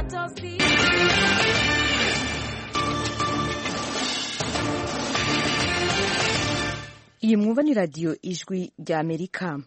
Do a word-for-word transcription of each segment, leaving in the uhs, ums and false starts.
agatotsi. Iyi mwumva ni radiyo ijwi rya Amerika.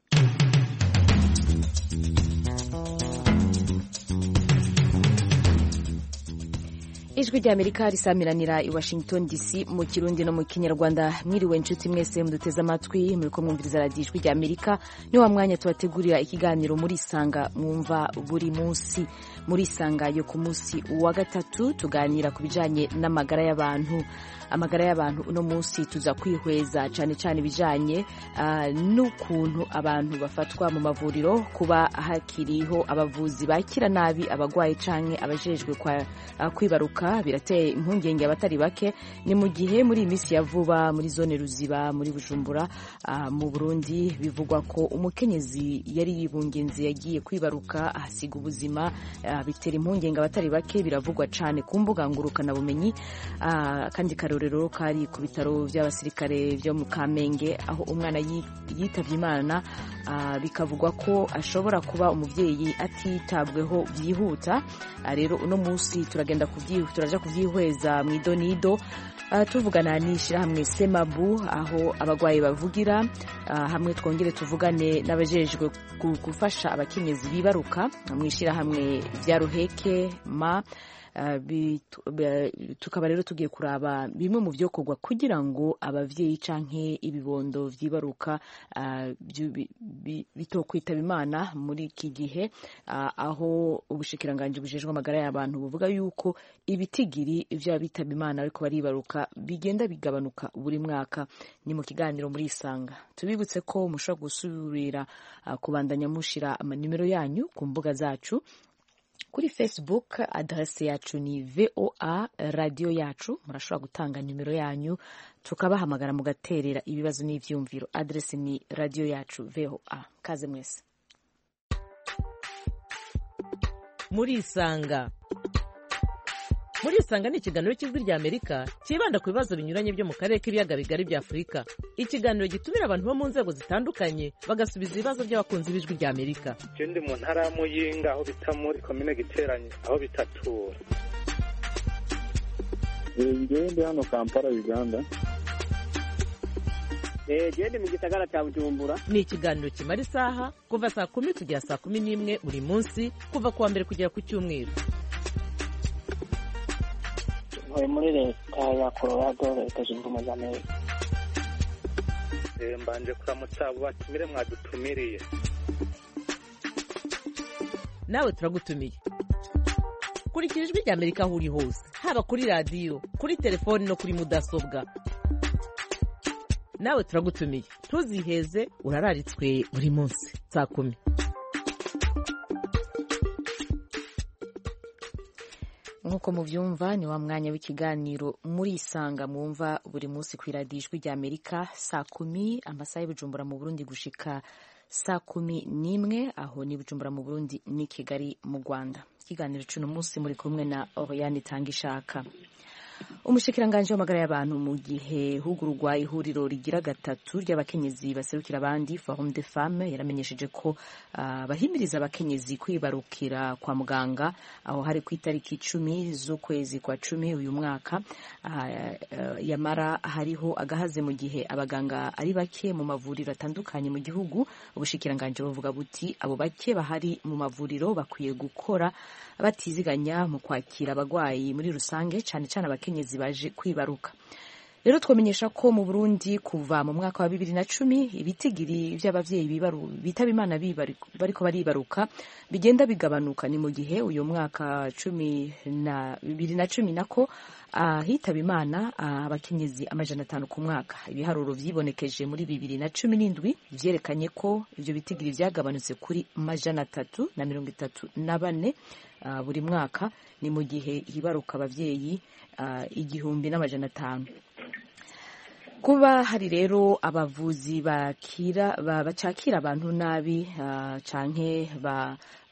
Ijwi rya Amerika risamiranira i Washington D C mu Kirundi no mu Kinyarwanda. Mwiriwe inshuti mwese muduteze amatwi muriko mwumviriza radiyo ijwi rya Amerika. Ni wa mwanya tubategurira ikiganiro muri Isanga mwumva buri munsi. Muri Isanga yo ku munsi wa gatatu tuganira ku bijanye n'amagara y'abantu. Amagara y'abantu uno munsi tuza kwihweza cyane cyane bijanye uh, n'ukuntu abantu bafatwa mu mavuriro, kuba hakiriho abavuzi bakira nabi abagwaye canke abajejwe kwa uh, kwibaruka birateye impungenge abatari bake. Ni mu gihe muri iyi minsi ya vuba muri zone Ruziba muri Bujumbura uh, mu Burundi bivugwa ko umukenyezi yari yibungenze yagiye kwibaruka ahasiga ubuzima. Uh, bitera impungenge abatari bake, biravugwa cane ku mbuga ngurukana bumenyi. Uh, kandi karorero kari ku bitaro by'abasirikare byo mu Kamenge aho umwana yitavye Imana. Uh, bikavugwa ko ashobora kuba umuvyeyi atitabweho byihuta. Uh, rero uno munsi turagenda kuvyihuta turaja kuvyihweza mu idonido. Uh, tuvugana n'ishirahamwe Semabu aho abagwayi bavugira. Uh, hamwe twongere tuvugane n'abajejwe gufasha abakenyezi bibaruka mu ishirahamwe vya Ruheke ma. Uh, tukaba rero tugiye kuraba bimwe mu vyokorwa kugira ngo abavyeyi canke ibibondo vyibaruka uh, bitokwitaba Imana muri iki gihe, uh, aho ubushikiranganje bujejwe amagara y'abantu buvuga yuko ibitigiri vy'abitaba Imana ariko baribaruka bigenda bigabanuka buri mwaka. Ni mu kiganiro muri Isanga. Tubibutse ko mushobora gusubira uh, kubandanya mushira amanimero yanyu ku mbuga zacu. Kuri Facebook adresse yacu ni V O A radio yacu, murashobora gutanga nimero yanyu tukabahamagara mugaterera ibibazo n'ivyumviro. Adresse ni radio yacu V O A. Kaze mwese. Muri Isanga. Muri Isanga ni ikiganiro cy'ijwi rya Amerika kibanda ku bibazo binyuranye byo mu karere k'ibiyaga bigari bya Afurika. Ikiganiro gitumira abantu bo mu nzego zitandukanye bagasubiza ibibazo by'abakunzi b'ijwi rya Amerika. Je ndi mu ntara ya Muyinga aho bita muri commune Giteranye aho bitatura. Ngiye ndi hano Kampala Uganda. Eh je ndi mu gisagara cya Bujumbura. Ni ikiganiro kimara isaha kuva saa kumi kugera saa kumi n'imwe buri munsi kuva kuwa mbere kugera ku cyumweru. Muri leta ya Colorado leta zunze ubumwe za Amerika. Eh mbanje kuramutsa abo batumire mwadutumiriye. Nawe turagutumiye. Kurikira ijwi rya Amerika aho uri hose, haba kuri radio, kuri telefone no kuri mudasobwa. Nawe turagutumiye. Ntuziheze, urararitswe buri munsi saa kumi. Nkuko muvyumva ni wa mwanya w'ikiganiro muri Isanga mwumva buri munsi ku radio ijwi rya Amerika saa kumi amasaha y'Bujumbura mu Burundi gushika saa kumi n'imwe aho ni Bujumbura mu Burundi ni Kigali mu Rwanda. Ikiganiro cy'uno munsi muri kumwe na Oriane Tangishaka. Umushikiranganje w'amagara y'abantu mu gihe hugururwa ihuriro rigira gatatu ry'abakenyezi baserukira abandi Forum des Femmes yaramenyesheje ko uh, bahimiriza abakenyezi kwibarukira kwa muganga aho hari ku itariki icumi z'ukwezi kwa cumi uyu mwaka. Uh, uh, yamara hariho agahaze mu gihe abaganga ari bake mu mavuriro atandukanye mu gihugu. Ubushikiranganje buvuga buti abo bake bahari mu mavuriro bakwiye gukora batiziganya mu kwakira abagwayi muri rusange cyane cyane abakenyezi baje kwibaruka. Rero twamenyesha ko mu Burundi kuva mu mwaka wa bibiri na cumi ibitigiri by'abavyeyi bibaru bitaba Imana bariko baribaruka bigenda bigabanuka. Ni mu gihe uyu mwaka cumi na bibiri na cumi nako ahitaba Imana abakenyezi amajana atanu ku mwaka. Ibiharuro vyibonekeje muri bibiri na cumi n'indwi vyerekanye ko ivyo bitigiri vyagabanutse kuri amajana atatu na mirongo itatu na bane uh, buri mwaka. Ni mu gihe hibaruka abavyeyi uh, igihumbi n'amajana atanu. Kuba hari rero abavuzi bakira bacakira abantu nabi uh, canke ba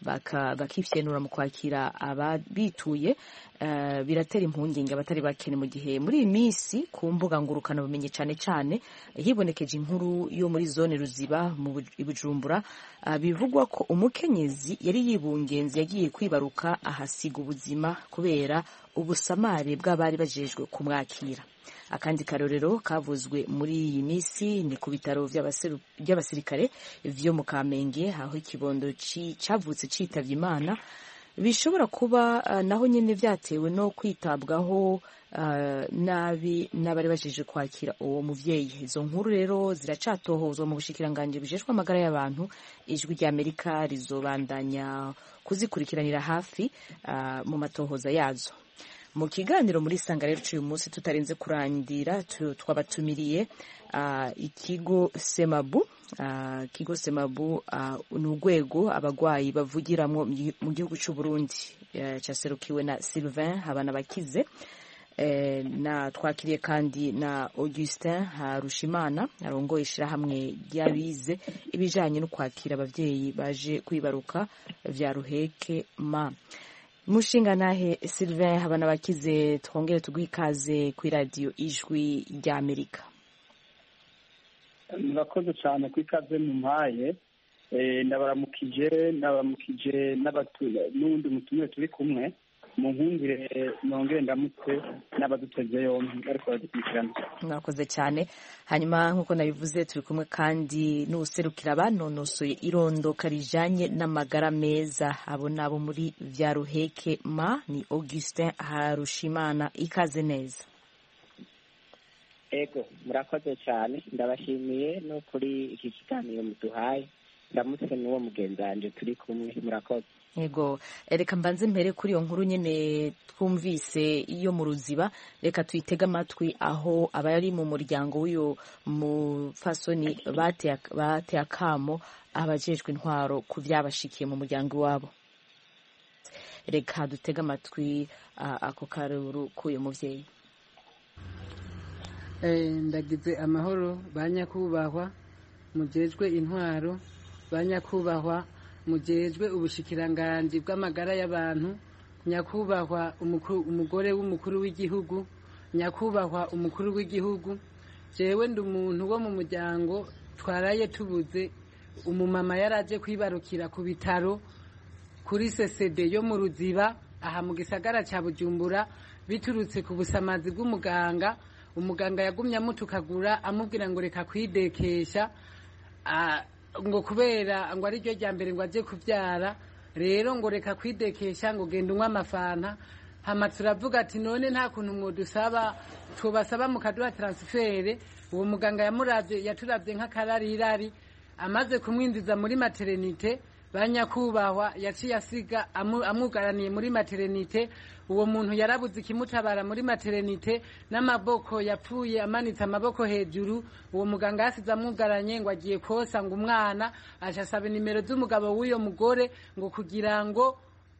bakifyenura mu kwakira ababituye biratera impungenge abatari bakene mu gihe muri iyi minsi ku mbuga ngurukana bumenye cyane cyane hibonekeje inkuru yo muri zone Ruziba mu Bujumbura bivugwa ko umukenyezi yari yibungenze yagiye kwibaruka ahasiga ubuzima kubera ubusamare bw'abari bajejwe kumwakira. Akandi karorero kavuzwe muri iyi minsi ni ku bitaro by'abasirikare vyo mu Kamenge aho ikibondo cyavutse citavye Imana bishobora kuba uh, naho nyene vyatewe no kwitabwaho uh, nabi n'abari bajeje kwakira uwo muvyeyi. Izo nkuru rero ziracatohozwa mu bushikiranganje bijejwe amagara y'abantu. Ijwi rya Amerika rizobandanya kuzikurikiranira hafi uh, mu matohoza yazo. Mu kiganiro muri Sanga rero cy'uyu munsi tutarenze kurandira twabatumiriye uh, ikigo Semabu uh, kigo Semabu uh, ni urwego abagwayi bavugiramwo mu gihugu cy'u Burundi uh, cyaserukiwe na Sylvain Habanabakize uh, na twakiriye kandi na Augustin Harushimana arongoye ishirahamwe ry'abize ibijanye no kwakira abavyeyi baje kwibaruka vya Ruheke ma Mushinga nahe Sylvain Habanabakize twongere tugwikaze kuri radio Ijwi rya Amerika. Murakoze cyane kwikaze mu mpaye eh ndabaramukije ndabaramukije n'abatuye n'undi mutumire turi kumwe mu nkundire nongere ndamutse n'abaduteze yombi ariko badukurikirana. Mwakoze cyane. Hanyuma nkuko nabivuze turi kumwe kandi n'userukira abanonosoye irondoka rijanye n'amagara meza abo nabo muri vya Ruheke ma ni Augustin Harushimana. Ikaze neza. Ego murakoze cyane ndabashimiye no kuri iki kiganiro muduhaye ndamutse n'uwo mugenzanje turi kumwe murakoze. Ego reka mbanze mpere kuri iyo nkuru nyene twumvise iyo mu Ruziba reka tuyitega amatwi aho abari mu muryango w'uyo mu fasoni bate bate akamo abajejwe intwaro ku byabashikiye mu muryango wabo. Reka dutega amatwi uh, ako karuru k'uyu muvyeyi. Eh ndagize amahoro banyakubahwa mujejwe intwaro banyakubahwa mujejwe ubushikiranganje bw'amagara y'abantu nyakubahwa umugore w'umukuru w'igihugu nyakubahwa umukuru w'igihugu jewe ndi umuntu wo mu muryango twaraye tubuze umumama yaraje kwibarukira ku bitaro kuri C C D yo mu Ruziba aha mu gisagara ca Bujumbura biturutse ku busamazi bw'umuganga. Umuganga yagumye amutukagura amubwira ngo reka kwidekesha ngo kubera ngo ari ryo rya mbere ngo aje kuvyara rero ngo reka kwidekesha ngo genda unywa amafanta. Hama turavuga ati none nta kuntu mwodusaba twobasaba mukaduha transfert. Uwo muganga yamuravye yaturavye nk'akararirari amaze kumwinjiza muri maternité banyakubahwa yaciye asiga amwugaraniye muri maternité. Uwo muntu yarabuze ikimutabara muri maternité n'amaboko yapfuye amanitse amaboko hejuru. Uwo muganga yasize amwugaranye ngo agiye kosa ngo umwana ashasaba nimero z'umugabo w'uyo mugore ngo kugira ngo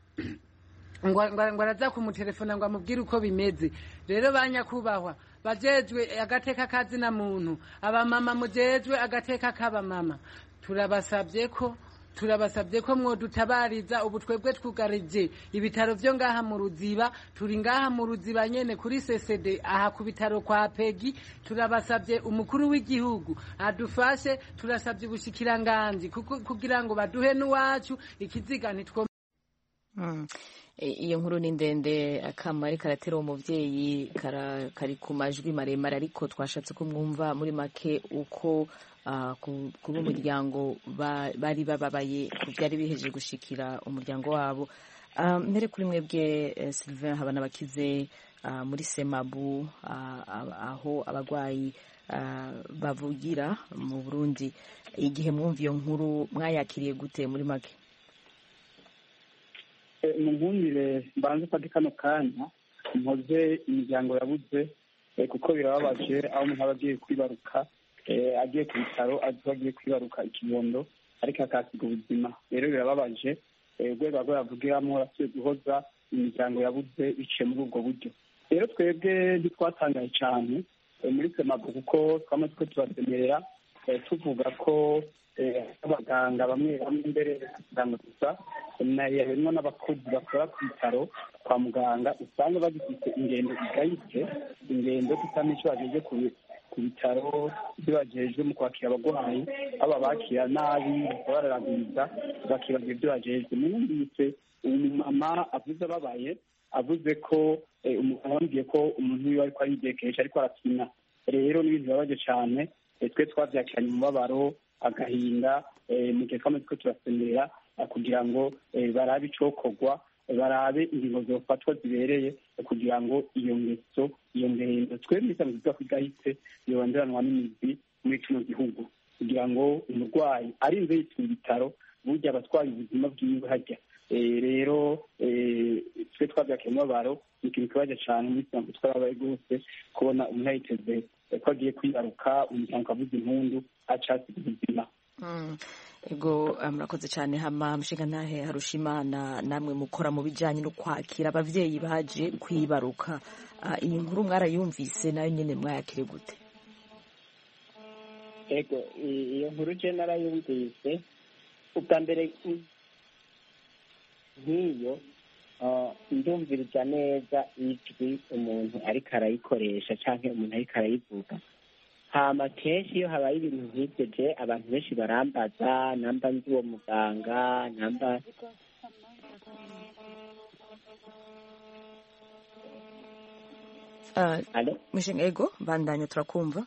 ngo araza kumutelefona ngo amubwire uko bimeze. Rero banyakubahwa bajejwe agateka kazi na muntu abamama mujejwe agateka k'abamama turabasabye ko turabasabye ko mwodutabariza ubu twebwe twugarije ibitaro byo ngaha mu Ruziba turi ngaha mu Ruziba nyene kuri C C D aha ku bitaro kwa Pegi. Turabasabye umukuru w'igihugu adufashe turasabye ubushikiranganje kugira ngo baduhe n'uwacu ikiziga nitwo. Mm. Iyo nkuru ni ndende akamari karatera umuvyeyi kari ku majwi maremare ariko twashatse kumwumva muri make uko Uh, kuba umuryango bari bababaye ku byari biheje gushikira umuryango wabo. Mbere um, kuri mwebwe uh, Sylvain Habanabakize uh, muri Semabu uh, aho abagwayi uh, bavugira mu Burundi igihe mwumva iyo nkuru mwayakiriye gute muri make? E, mu nkundire mbanze fati kano kanya mpoze imiryango yabuze e, kuko birababaje aho umuntu aba agiye kwibaruka Eh, agiye ku bitaro agiye kwibaruka ikibondo ariko akasiga ubuzima. Rero birababaje urwego rwo yavugiramo rasuye guhoza imiryango yabuze biciye muri ubwo buryo. Rero twebwe ntitwatangaye cyane muri Semabu kuko twamaze ko tubasemerera tuvuga ko abaganga bamwe bamwe mbere usanga gusa harimo n'abakozi bakora ku bitaro kwa muganga usanga bagifite ingendo igayitse ingendo tutamenye bagejeje ku bitaro ibyo bagejejwe mu kwakira abarwayi aba bakira nabi bararagiriza bakibagira ibyo bagejejwe mwumvise umumama avuze ababaye avuze ko umuganga yambwiye ko umuntu wiwe ariko aridekesha ariko arakina rero n'ibintu bibabaje cyane twe twabyakiranye umubabaro agahinda mu gihe twamaze ko turasemerera kugira ngo barabe icokorwa barabe ingingo zofatwa zibereye kugira ngo iyo ngeso iyo ngendo twebwe isanzwe tuvuga ko igahitse yobanderanwa n'imizi muri kino gihugu kugira ngo umurwayi arinze yitwa ibitaro burya abatwaye ubuzima bwiwe hajya rero twe twabyakira umubabaro ni ikintu kibaje cyane muri isanzwe twarabaye rwose kubona umuntu yiteze ko agiye kwibaruka umuryango avuze impundu acasiga ubuzima ego murakoze cyane hama mushinga ntahe Harushimana namwe mukora mu bijyanye no kwakira ababyeyi baje kwibaruka iyi nkuru mwarayumvise nayo nyine mwayakire gute ego iyo nkuru je narayumvise ubwa mbere nk'iyo ndumviriza neza ijwi umuntu ariko arayikoresha cyangwa umuntu ariko arayivuga hama kenshi iyo habaye ibintu nk'ibyo je abantu benshi barambaza namba nzi uwo muganga namba uh, mushinga ego bandanya turakumva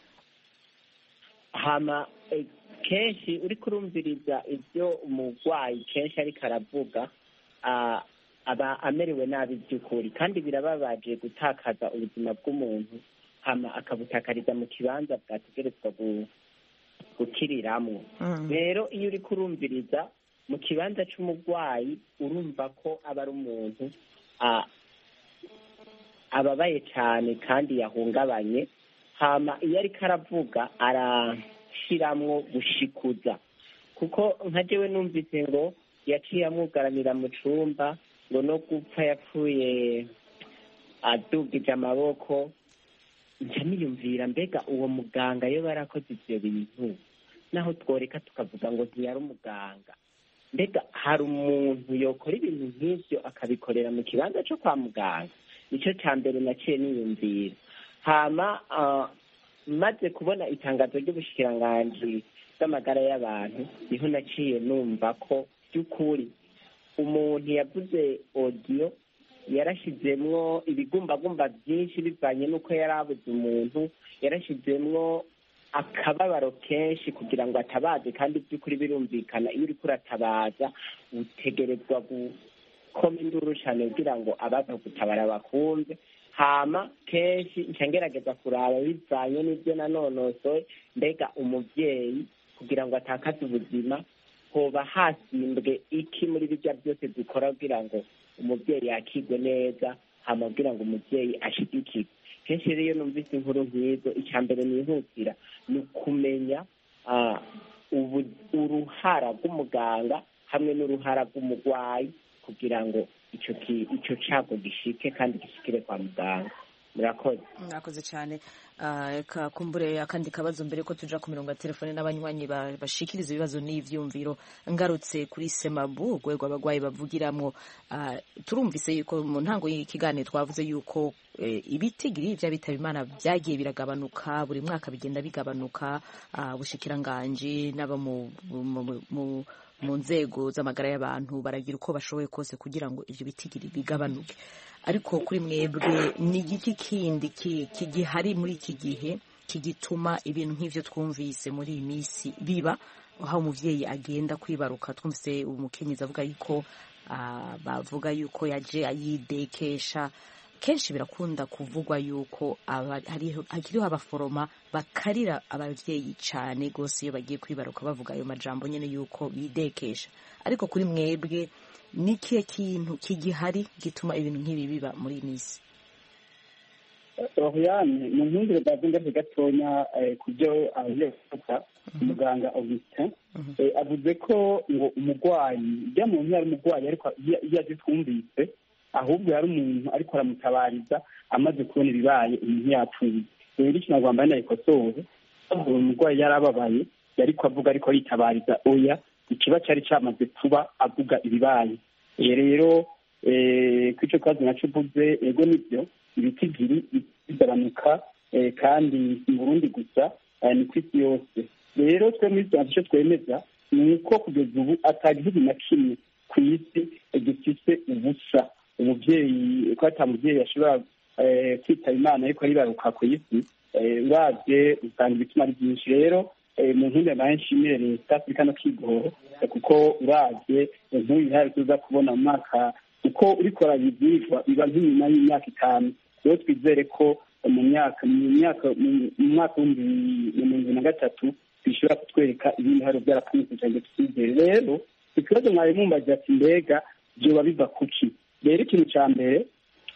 hama eh, kenshi uriko urumviriza ibyo umurwayi kenshi ariko aravuga uh, aba amerewe nabi by'ukuri kandi birababaje gutakaza ubuzima bw'umuntu hama akabutakariza mu kibanza bwategerezwa gukiriramwo rero iyo uri kurumviriza mu kibanza c'umurwayi urumva ko aba ari umuntu ababaye cyane kandi yahungabanye hama iyo ariko aravuga arashiramwo gushikuza kuko nka jewe numvise ngo yaciye amwugaranira mu cumba ngo no gupfa yapfuye adugije amaboko nca niyumvira mbega uwo muganga iyo barakoze ivyo bintu naho tworeka tukavuga ngo ntiyari umuganga mbega hari umuntu yokora ibintu nk'ivyo akabikorera mu kibanza co kwa muganga nico ca mbere naciye niyumvira hama uh, maze kubona itangazo ry'ubushikiranganji bw'amagara y'abantu niho naciye numva ko by'ukuri umuntu yavuze audio yarashizemwo ibigumbagumba byinshi bivanye n'uko yari abuze umuntu yarashizemwo akababaro kenshi kugira ngo atabaze kandi by'ukuri birumvikana iyo uriko uratabaza utegerezwa gukoma induru cyane kugira ngo abaza gutabara bakumve hama kenshi nca ngerageza kuraba bivanye n'ibyo nanonosoye mbega umuvyeyi kugira ngo atakaze ubuzima hoba hasimbwe iki muri bijya byose dukora kugira ngo umubyeyi yakigwe neza hama kugira ngo umubyeyi ashigikirwe kenshi rero iyo numvise inkuru nk'izo icya mbere nihutira ni ukumenya uruhara rw'umuganga hamwe n'uruhara rw'umurwayi kugira ngo icyo icyo cago gishike kandi gishikire kwa muganga murakoze murakoze cyane reka kumbure akandi kabazo mbere ko tuja ku mirongo ya telefone n'abanywanyi bashikiriza ibibazo n'ivyumviro ngarutse kuri Semabu urwego abagwayi bavugiramwo turumvise yuko mu ntango y'ikiganiro twavuze yuko ibitigiri vya bitaba imana vyagiye biragabanuka buri mwaka bigenda bigabanuka ubushikiranganje n'aba mu mu nzego z'amagara y'abantu baragira uko bashoboye kose kugira ngo ivyo bitigiri bigabanuke ariko kuri mwebwe ni igiki kindi kigihari muri iki gihe kigituma ibintu nk'ivyo twumvise muri iyi minsi biba aho umuvyeyi agenda kwibaruka twumvise umukenyezi avuga yuko bavuga yuko yaje ayidekesha kenshi birakunda kuvugwa yuko hakiriho abaforoma bakarira abavyeyi cane gose iyo bagiye kwibaruka bavuga ayo majambo nyene yuko bidekesha ariko kuri mwebwe nikihe kintu kigihari gituma ibintu nk'ibi biba muri iyi minsi Oriane mu mpungire bavunga gatonya ku byo aje gufata umuganga Augustin avuze ko ngo umurwayi bya muntu yari umurwayi ariko iyo aje twumvise ahubwo yari umuntu ariko aramutabariza amaze kubona ibibaye umuntu yapfuye rero ikintu agomba nayo kosoro umurwayi yarababaye yari avuga ariko yitabariza oya ikiba cyari cyamaze kuba avuga ibibaye rero kuri icyo kibazo nacyo uvuze ego nibyo ibiti bibiri bigabanuka kandi mu Burundi gusa ni ku isi yose rero twe muri icyo twemeza ni uko kugeza ubu atagihugu na kimwe ku isi gifite ubusa umubyeyi ko ata mubyeyi ashobora kwitaba imana ariko aribaruka ku isi uravye usanga ibituma ari byinshi rero mu ntumbero nayo nshimire leta afurika no kwigora kuko uravye nk'uyu hari tuza kubona mu mwaka uko urikora ibyigwa biba nk'inyuma y'imyaka itanu rero twizere ko mu myaka mu myaka mu mwaka w'ibihumbi bibiri na gatatu bishobora kutwereka ibindi hari byarakunze cyane twizere rero ikibazo mwari mumbaza ati mbega byoba biva kuki rero ikintu cya mbere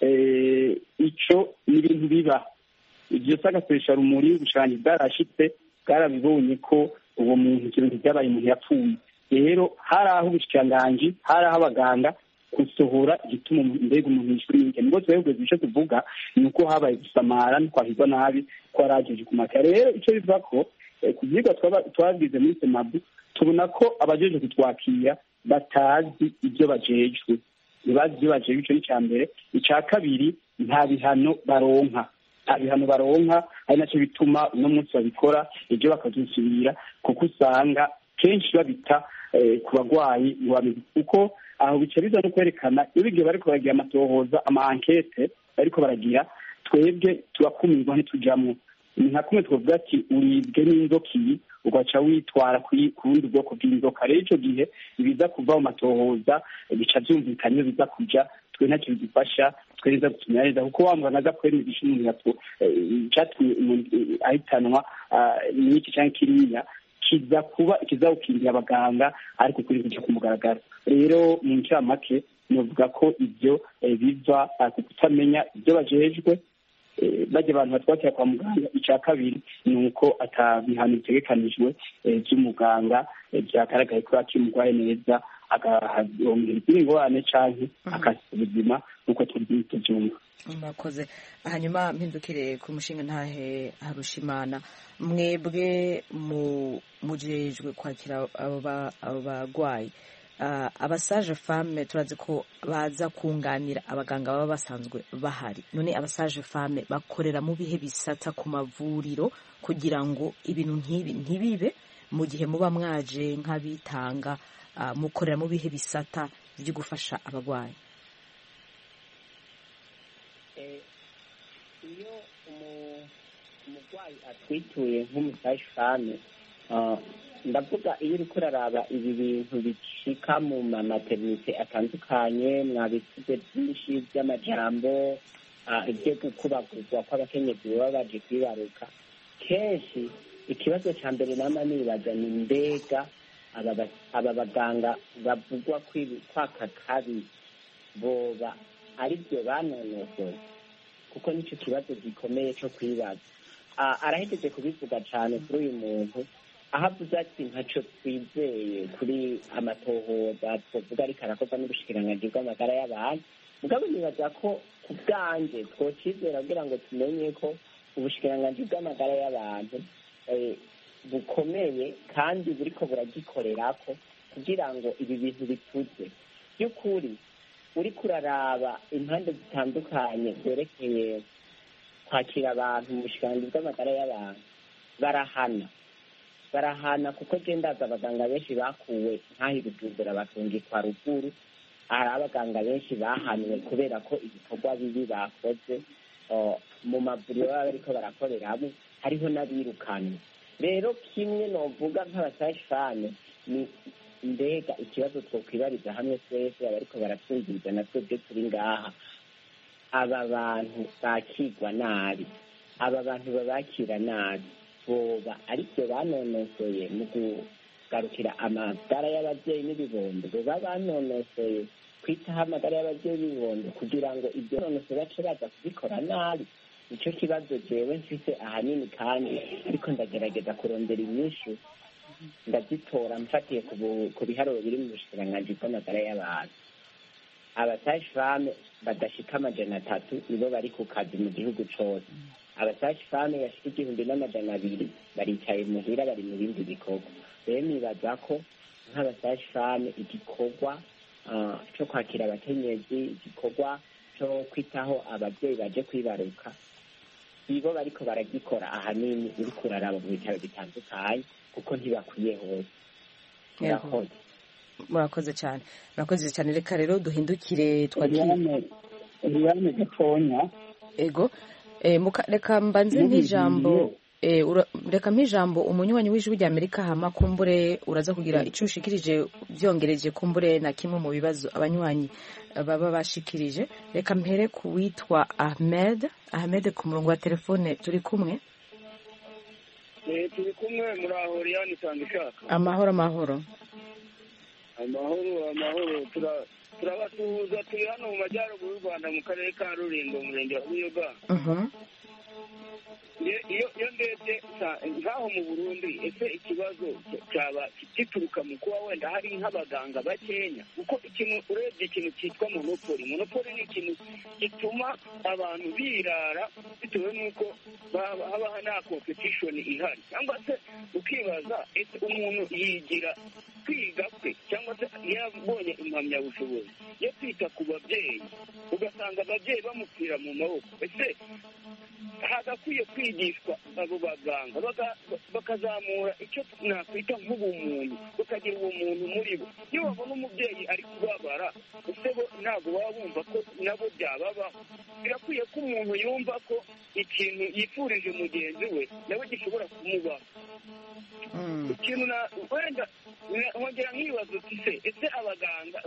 ico ni ibintu biba ibyo sagakoresha rumuri ubushanyi bwarashitse bwarabibonye ko uwo muntu ikintu byabaye umuntu yapfuye rero hari aho ubushikiranganji hari aho abaganga gusohora igituma mbega umuntu yishwe n'ingene nibwo twebwe icyo tuvuga ni uko habaye gusamara no kwahirwa nabi ko arajeje ku mata rero icyo bivuga ko ku byigwa twabigize muri semabu tubona ko abajeje kutwakira batazi ibyo bajejwe ntibazi ibyo bajejwe icyo ni icya mbere icya kabiri nta bihano baronka nta bihano baronka ari nacyo bituma uno munsi babikora ibyo bakazisubira kuko usanga kenshi babita ku bagwayi kuko aho bica biza no kwerekana iyo igihe bariko baragira amatohoza ama ankete bariko baragira twebwe turakumirwa ntitujamwo nka kumwe twavuga ati uribwe n'inzoka iyi ugaca witwara ku bundi bwoko bw'inzoka rero icyo gihe ibiza kuva mu matohoza bica byumvikana iyo biza kuja twe ntacyo bidufasha tweza gutumira neza kuko wambwa naza kwemeza umuntu yato cyatumye ahitanwa n'iki cyangwa kiriya kiza kuba ikizawukingira abaganga ariko kuri kujya ku mugaragaro rero mu ncamake novuga ko ibyo biva ku kutamenya ibyo bajejwe bajya abantu batwakira kwa muganga icya kabiri ni uko atabihano bitegekanijwe by'umuganga byagaragaye ko akimugwaye neza agaharonkera ingorane canke akasiga ubuzima nk'uko tubyumva murakoze hanyuma mpindukire ku mushinga ntahe Harushimana mwebwe mujejwe kwakira abo bagwayi abasaje femme turazi ko baza kunganira abaganga baba basanzwe bahari none abasaje femme bakorera mu bihe bisata ku mavuriro kugira ngo ibintu nk'ibi ntibibe mu gihe muba mwaje nk'abitanga mukorera mu bihe bisata byo gufasha abagwayi iyo umurwayi atwituye nk'umusaje femme ndavuga iyo uriko uraraba ibi bintu bicika mu maternite atandukanye mwabivuze byinshi by'amajambo ibyo gukubagurwa kw'abakenyezi baba baje kwibaruka kenshi ikibazo cya mbere nama nibaza ni mbega aba baganga bavugwa kwaka kabi boba aribyo banonosoye kuko nicyo kibazo gikomeye cyo kwibaza arahejeje kubivuga cyane kuri uyu muntu aho avuze ati ntacyo twizeye kuri amatohoza twavuga ariko arakorwa n'ubushikiranganji bw'amagara y'abantu mugabo nibaza ko ku bwanjye twocizera kugira ngo tumenye ko ubushikiranganji bw'amagara y'abantu bukomeye kandi buriko buragikorerako kugira ngo ibi bintu bituze by'ukuri uriko uraraba impande zitandukanye zerekeye kwakira abantu mu bushikiranganji bw'amagara y'abantu barahana barahana kuko gendaza abaganga benshi bakuwe nkaho Bujumbura batungikwa ruguru hari abaganga benshi bahanwe kubera ko ibikorwa bibi bakoze mu mavuriro baba bariko barakoreramo hariho n'abirukanwe rero kimwe novuga nk'abasaje femme ni mbega ikibazo twokwibariza hamwe twese abariko baratwumviriza na twebwe turi ngaha aba bantu bakigwa nabi aba bantu babakira nabi boba aribyo banonosoye mu kugarukira amagara y'ababyeyi n'ibibondo boba banonosoye kwitaho amagara y'ababyeyi n'ibibondo kugira ngo ibyo nonosoye bace baza kubikora nabi nicyo kibazo jewe mfise ahanini kandi ariko ndagerageza kurondera inyishu ndazitora mfatiye ku biharuro biri mu bushikiranganji bw'amagara y'abantu abasaje femme badashika amajana atatu nibo bari ku kazi mu gihugu cose abasashi fame bashika igihumbi n'amajana abiri baricaye muhira bari mu bindi bikorwa. Rero nibaza ko nk'abasashi fame igikorwa cyo kwakira abakenyezi, igikorwa cyo kwitaho ababyeyi baje kwibaruka, ibo bariko baragikora ahanini uri kuraraba mu bitaro bitandukanye kuko ntibakwiye hose. Murakoze. Murakoze cyane, murakoze cyane. Reka rero duhindukire twakire Eliane Gatonya. Ego, e, muka, reka mbanze nk'ijambo e, reka mpijambo umunywanyi w'ijwi rya Amerika hama kumbure uraza kugira ico ushikirije byongereje kumbure na kimwe mu bibazo abanywanyi baba bashikirije. Reka mpere kuwitwa Ahmed. Ahmed ku murongo wa telefone turi kumwe. Eh turi kumwe muraho Eliane Tangishaka. Amahoro amahoro. Amahoro amahoro tura turabatuza turi hano mu majyaruguru y'u Rwanda mu karere ka Rulindo umurenge wa Buyoga. Mhm. Iyo iyo ndebye ngaho mu Burundi ese ikibazo cyaba gituruka mu kuba wenda hari nk'abaganga bakenya kuko ikintu urebye ikintu cyitwa monopoli monopoli ni ikintu gituma abantu birara bitewe n'uko haba nta competition ihari cyangwa se ukibaza ese umuntu yigira kwiga kwe cyangwa se yabonye impamyabushobozi yo kwita ku babyeyi ugasanga ababyeyi bamupfira mu maboko. Ese hagakwiye kwigishwa abo baganga bakazamura icyo nakwita nk'ubumuntu, bakagira ubumuntu muri bo. Iyo babona umubyeyi ari kubabara ese bo ntabwo baba bumva ko nabo byababaho. Birakwiye ko umuntu yumva ko ikintu yifurije mugenzi we nawe gishobora kumubaho. Ikintu wenda nkongera nk'ibibazo se ese abaganga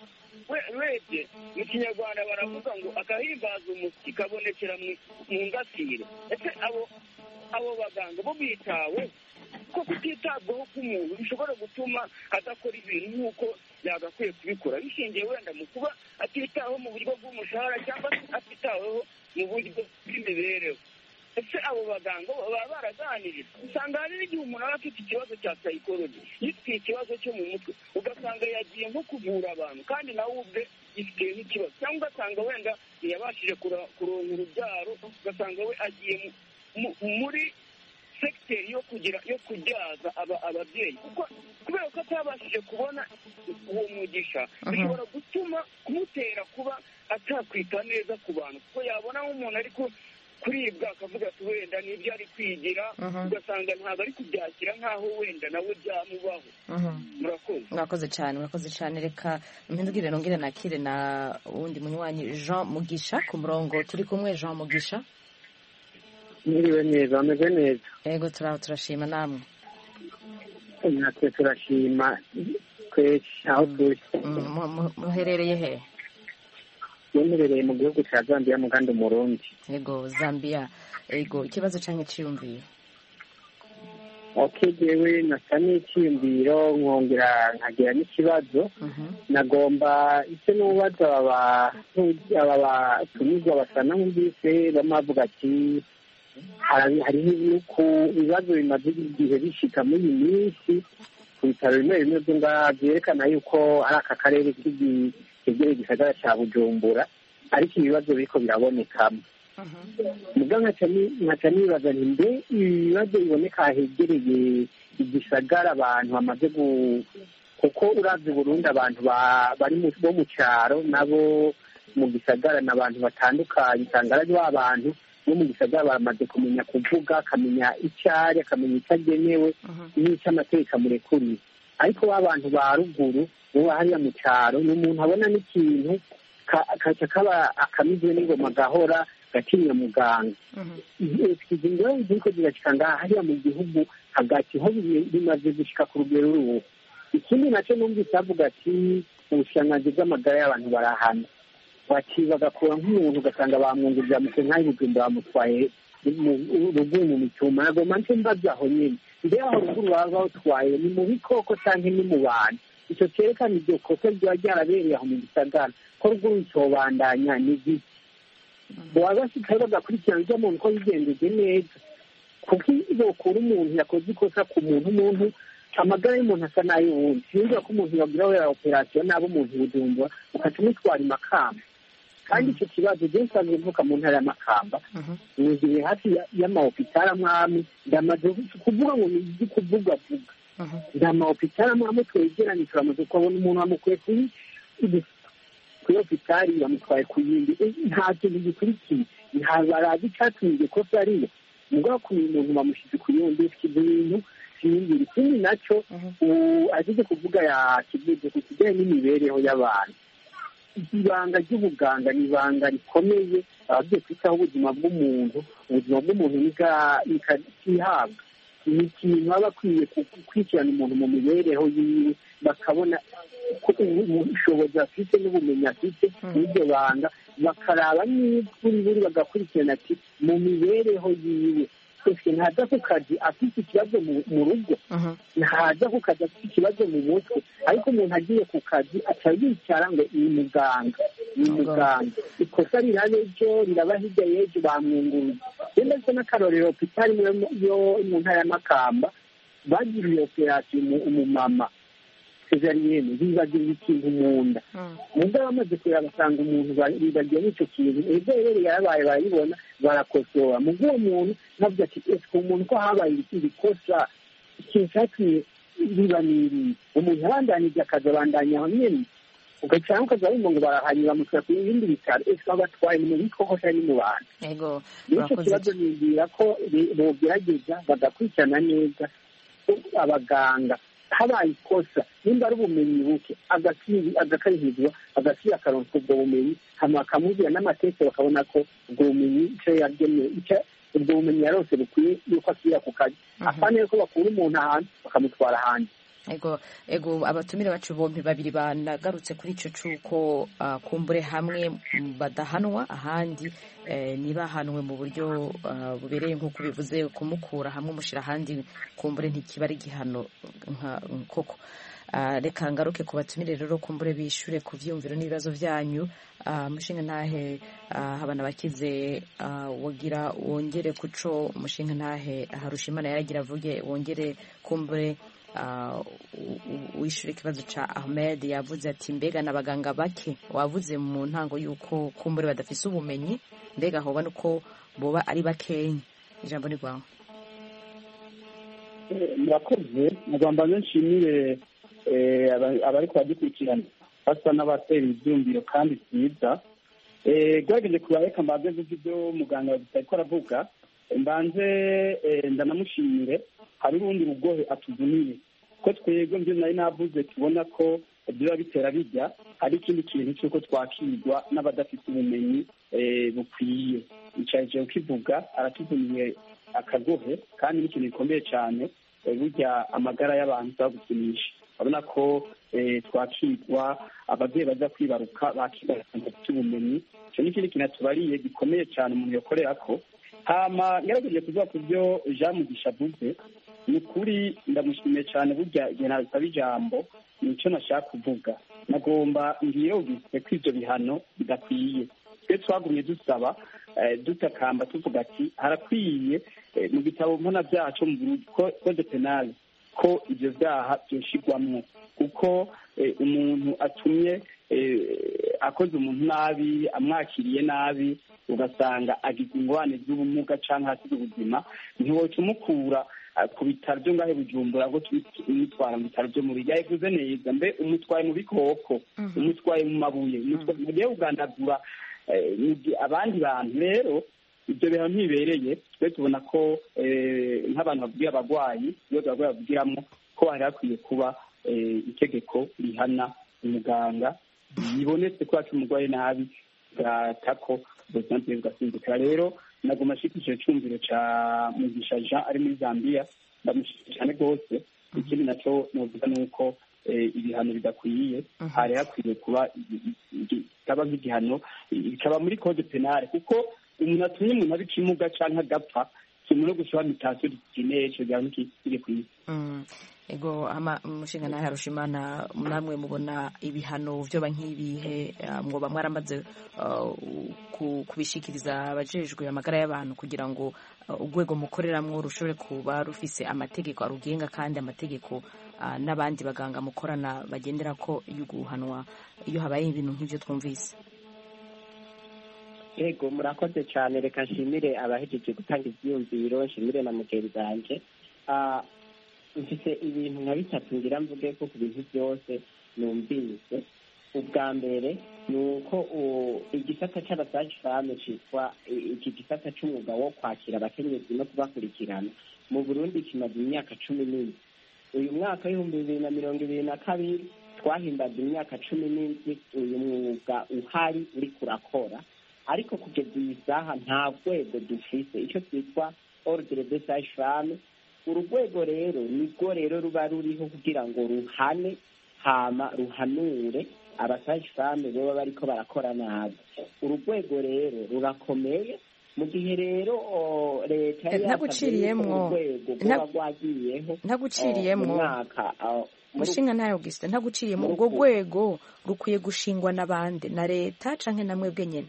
webye mu kinyarwanda baravuga ngo akahimbaza umuti kabonekera mu ngasire. Ese abo abo baganga bo bitawe ko kutitabwaho k'umuntu bishobora gutuma adakora ibintu nk'uko yagakwiye kubikora bishingiye wenda mu kuba atitaweho mu buryo bw'umushahara cyangwa se atitaweho mu buryo bw'imibereho. Ese abo baganga baba baraganirizwa? Usanga hari n'igihe umuntu aba afite ikibazo cya psychology, yifitiye ikibazo cyo mu mutwe, ugasanga yagiye nko kuvura abantu kandi nawe ubwe yifitiye nk'ikibazo, cyangwa ugasanga wenda ntiyabashije kuronka urubyaro, ugasanga we agiye muri segiteri yo kugira yo kubyaza ababyeyi kuko kubera ko atabashije kubona uwo mugisha bishobora gutuma kumutera kuba atakwita neza ku bantu kuko yabona nk'umuntu ariko kuribwa akavuga ati wenda nibyo ari kwigira ugasanga ntabwo ari kubyakira nk'aho wenda nawe byamubaho. Murakoze. Murakoze cyane, murakoze cyane. Reka mpindugire nongere nakire na wundi munywanyi Jean Mugisha ku murongo turi kumwe. Jean Mugisha, mwiriwe neza, ameze neza? Yego turaho turashima, namwe? Natwe turashima twese aho turi. Muherereye he? Muherereye mu gihugu cya Zambia mu kandi Umurundi. Yego Zambia. Yego ikibazo canke ciyumviro? Okay, jewe nasa n'iciyumviro nkongera nkagira n'ikibazo. Nagomba icyo n'ubaza aba batumizwa basa n'umvise bamavuga ati hariho ibibazo bimaze igihe bishika muri iyi minsi ku bitaro bimwe bimwe byo ngaha byerekana yuko ari aka karere kegereye igisagara cya Bujumbura ariko ibibazo biriko birabonekamo. Muga nkaca nibaza nti mbe ibibazo biboneka hegereye igisagara abantu bamaze kuko uravye Burundi abantu bari bo mu cyaro nabo mu gisagara n'abantu batandukanye, usanga ari abantu bo mu gisagara baramaze kumenya kuvuga, akamenya icyari, akamenya icyagenewe n'icyo amategeko amurekuriye. Ariko abantu ba ruguru bo hariya mu cyaro ni umuntu abona n'ikintu kaca kaba akamizwe n'ingoma gahora gatinya muganga. Izi ngorane ziriko zirashika ngaha hariya mu gihugu hagati ho bimaze gushika ku rugero rubu. Ikindi nacyo numvise avuga ati ubushikiranganji bw'amagara y'abantu barahana, bati bagakura nk'umuntu ugasanga bamwungurira mu kenkayi Bujumbura bamutwaye ruguru mu mituma. Nagomba nce mbaza aho nyene mbe aho ruguru baba bawutwaye ni mu bikoko canke ni mu bantu? Ico cerekana iryo kosa ryoba ryarabereye aho mu gisagara ko ruguru icobandanya ni giki? Baba bashikaye bagakurikirana iryo muntu ko yigendeje neza kuko bokura umuntu yakoze ikosa ku muntu umuntu amagara y'umuntu asa n'ay'uwundi. Sinumva ko umuntu yagiraho ya operasiyo n'abo umuntu Bujumbura ukaca umutwara imakamba. kandi icyo kibazo je nsanzwe mvuka mu ntara y'Amakamba ngiye hafi y'amahopitali amwami ndamaze kuvuga ngo nzi kuvuga vuga ndamahopitali amwami twegeranye turamaze kubona umuntu wamukuye kuri kuri hopitali bamutwaye ku yindi nta kintu gikurikiye nta barazi icyatumye iryo kosa ariyo mugabo ku umuntu bamushyize ku yundi ibintu siyumvira ikindi nacyo agize kuvuga yakivuze ku kijyanye n'imibereho y'abantu ibanga ry'ubuganga ni ibanga rikomeye abagiye kwitaho ubuzima bw'umuntu ubuzima bw'umuntu nikahabwa ni ikintu baba bakwiye gukurikirana umuntu mu mibereho yiwe bakabona ubushobozi afite n'ubumenyi afite n'iryo banga bakaraba niba buri buri bagakurikirana ati mu mibereho yiwe twese ntaza ku kazi afite ikibazo mu rugo ntaza ku kazi afite ikibazo mu mutwe ariko umuntu agiye ku kazi aca yicara ngo ni muganga ni muganga ikosa riraba ejo riraba hirya y'ejo bamwunguruza rero ndetse n'akarorero hopitali yo mu ntara y'Amakamba bagiriye operasiyo umumama sezariyene bibagirira ikintu mu nda mugabo bamaze kureba basanga umuntu bibagiye n'icyo kintu ebyo rero yarabaye barayibona barakosora mu bw'uwo muntu navuga ati ese umuntu ko habaye iri kosa ikintu cyatumye bibaniriye umuntu abandanije akazi abandanya aho nyene ugacara ukaza wumva ngo barahanyura bamutwara ku bindi bitaro ese babatwaye mu bikoko cyangwa ni mu bantu nicyo kibazo nibwira ko bogerageza bagakurikirana neza abaganga habaye ikosa nimba ari ubumenyi buke agakarihizwa agasubira akaronka ubwo bumenyi hama akamubwira n'amateka bakabona ko ubwo bumenyi icyo yageneye ubwo bumenyi yarose bukwiye yuko asubira ku kazi apana ko bakura umuntu ahantu bakamutwara ahandi ego ego abatumire bacu bombi babiri banagarutse kuri ico cuko uh, kumbure hamwe badahanwa ahandi eh, nibahanwe mu buryo uh, bubereye nk'uko bivuze kumukura hamwe mushira ahandi kumbure ntikiba ari gihano nka koko uh, reka ngaruke ku batumire rero kumbure bishure ku vyumviro n'ibibazo vyanyu uh, mushinga ntahe uh, habana bakize uh, wogira wongere kuco mushinga ntahe Harushimana yaragira avuge wongere kumbure wishyura ikibazo cya Ahmed yavuze ati mbega n'abaganga bake wavuze mu ntango y'uko kumbure badafise ubumenyi mbega hoba nuko boba ari bakenya ijambo ni rwawe murakoze mugomba nshimire abari kubadukurikirana basa n'abatera ibyumviro kandi byiza gwageze kubareka mbaze vuga ibyo muganga ariko aravuga mbanze ndanamushimire hari urundi rugohe atuvuniye ko twebwe mbyo nari navuze tubona ko biba bitera bijya hari ikindi kintu cy'uko twakirwa n'abadafite ubumenyi bukwiye icaje ukivuga aratuvuniye akagohe kandi n'ikintu gikomeye cyane burya amagara y'abantu bagukinisha urabona ko twakirwa ababyeyi baza kwibaruka bakibaruka bafite ubumenyi icyo n'ikindi kintu atubariye gikomeye cyane umuntu yakorera ko hama ngerageje kuvuga ku byo Jean Mugisha avuze ni ukuri ndamushimiye cyane burya igihe nasaba ijambo nicyo nashaka kuvuga nagomba ngiyogise ko ibyo bihano bidakwiye twe twagumye dusaba dutakamba tuvuga ati harakwiye mu bitabo mpanabyaha cyo mu code penal ko ibyo byaha byoshigwamwo kuko umuntu atumye akoze umuntu nabi amwakiriye nabi ugasanga agize ingorane z'ubumuga cyangwa hasize ubuzima ntiwoca umukura ku bitaro byo ngahe Bujumbura ngo tumutwara mu bitaro byo mu bijya yavuze neza mbe umutwaye mu bikoko umutwaye mu mabuye mugiye ugandagura abandi bantu rero ibyo bintu ntibereye twe tubona ko nk'abantu babwiye abagwayi iyo abagwayi babwiramo ko hari hakwiye kuba itegeko rihana umuganga yibonetse ko yacu umugwayi nabi gatako ubuzima bwe bugasinzikira rero nagoma ashikije cyumviro ca Mugisha Jean ari muri Zambia ndamushikije cyane rwose ikindi nacyo novuga nuko ibihano bidakwiye hari hakwiye kuba kaba nk'igihano bikaba muri code penale kuko umuntu atumye umuntu ari kimuga canke agapfa kimwe no gushobora mitasiyo gikeneye cyo gihano kiri kwisi ego ama mushinga na Harushimana namwe mubona ibihano byo bankibihe ngo bamwaramaze kubishikiriza abajejwe amagara y'abantu kugira ngo urwego mukoreramwo rushobore kuba rufise amategeko arugenga kandi amategeko n'abandi baganga mukorana bagendera ko iyo guhanwa iyo habaye ibintu nk'ivyo twumvise yego murakoze cyane, reka nshimire abahejeje gutanga ibyiyumviro, nshimire na mugenzi wanjye. mfite ibintu nka bitatu ngira mvuge ko ku bintu byose numvise. ubwa mbere ni uko igisata cy'abasaje fame cyitwa iki gisata cy'umwuga wo kwakira abakenyezi no kubakurikirana mu Burundi kimaze imyaka cumi n'ine. uyu mwaka w'ibihumbi bibiri na mirongo ibiri na kabiri twahimbaza imyaka cumi n'indwi uyu mwuga uhari uri kurakora, ariko kugeza iyi saha nta rwego dufite icyo twitwa ordre de sage femme. uru rwego rero nibwo rero ruba ruriho kugira ngo ruhane hama ruhanure abasaje femme baba bariko barakora nabi. uru rwego rero rurakomeye. mu gihe rero leta ntaguciriyemwo rwagiyeho ntaguciriyemwo mushinga ntayo Augustin ntaguciriyemwo ubwo rwego rukwiye gushingwa n'abandi, na leta canke na mwebwe nyene?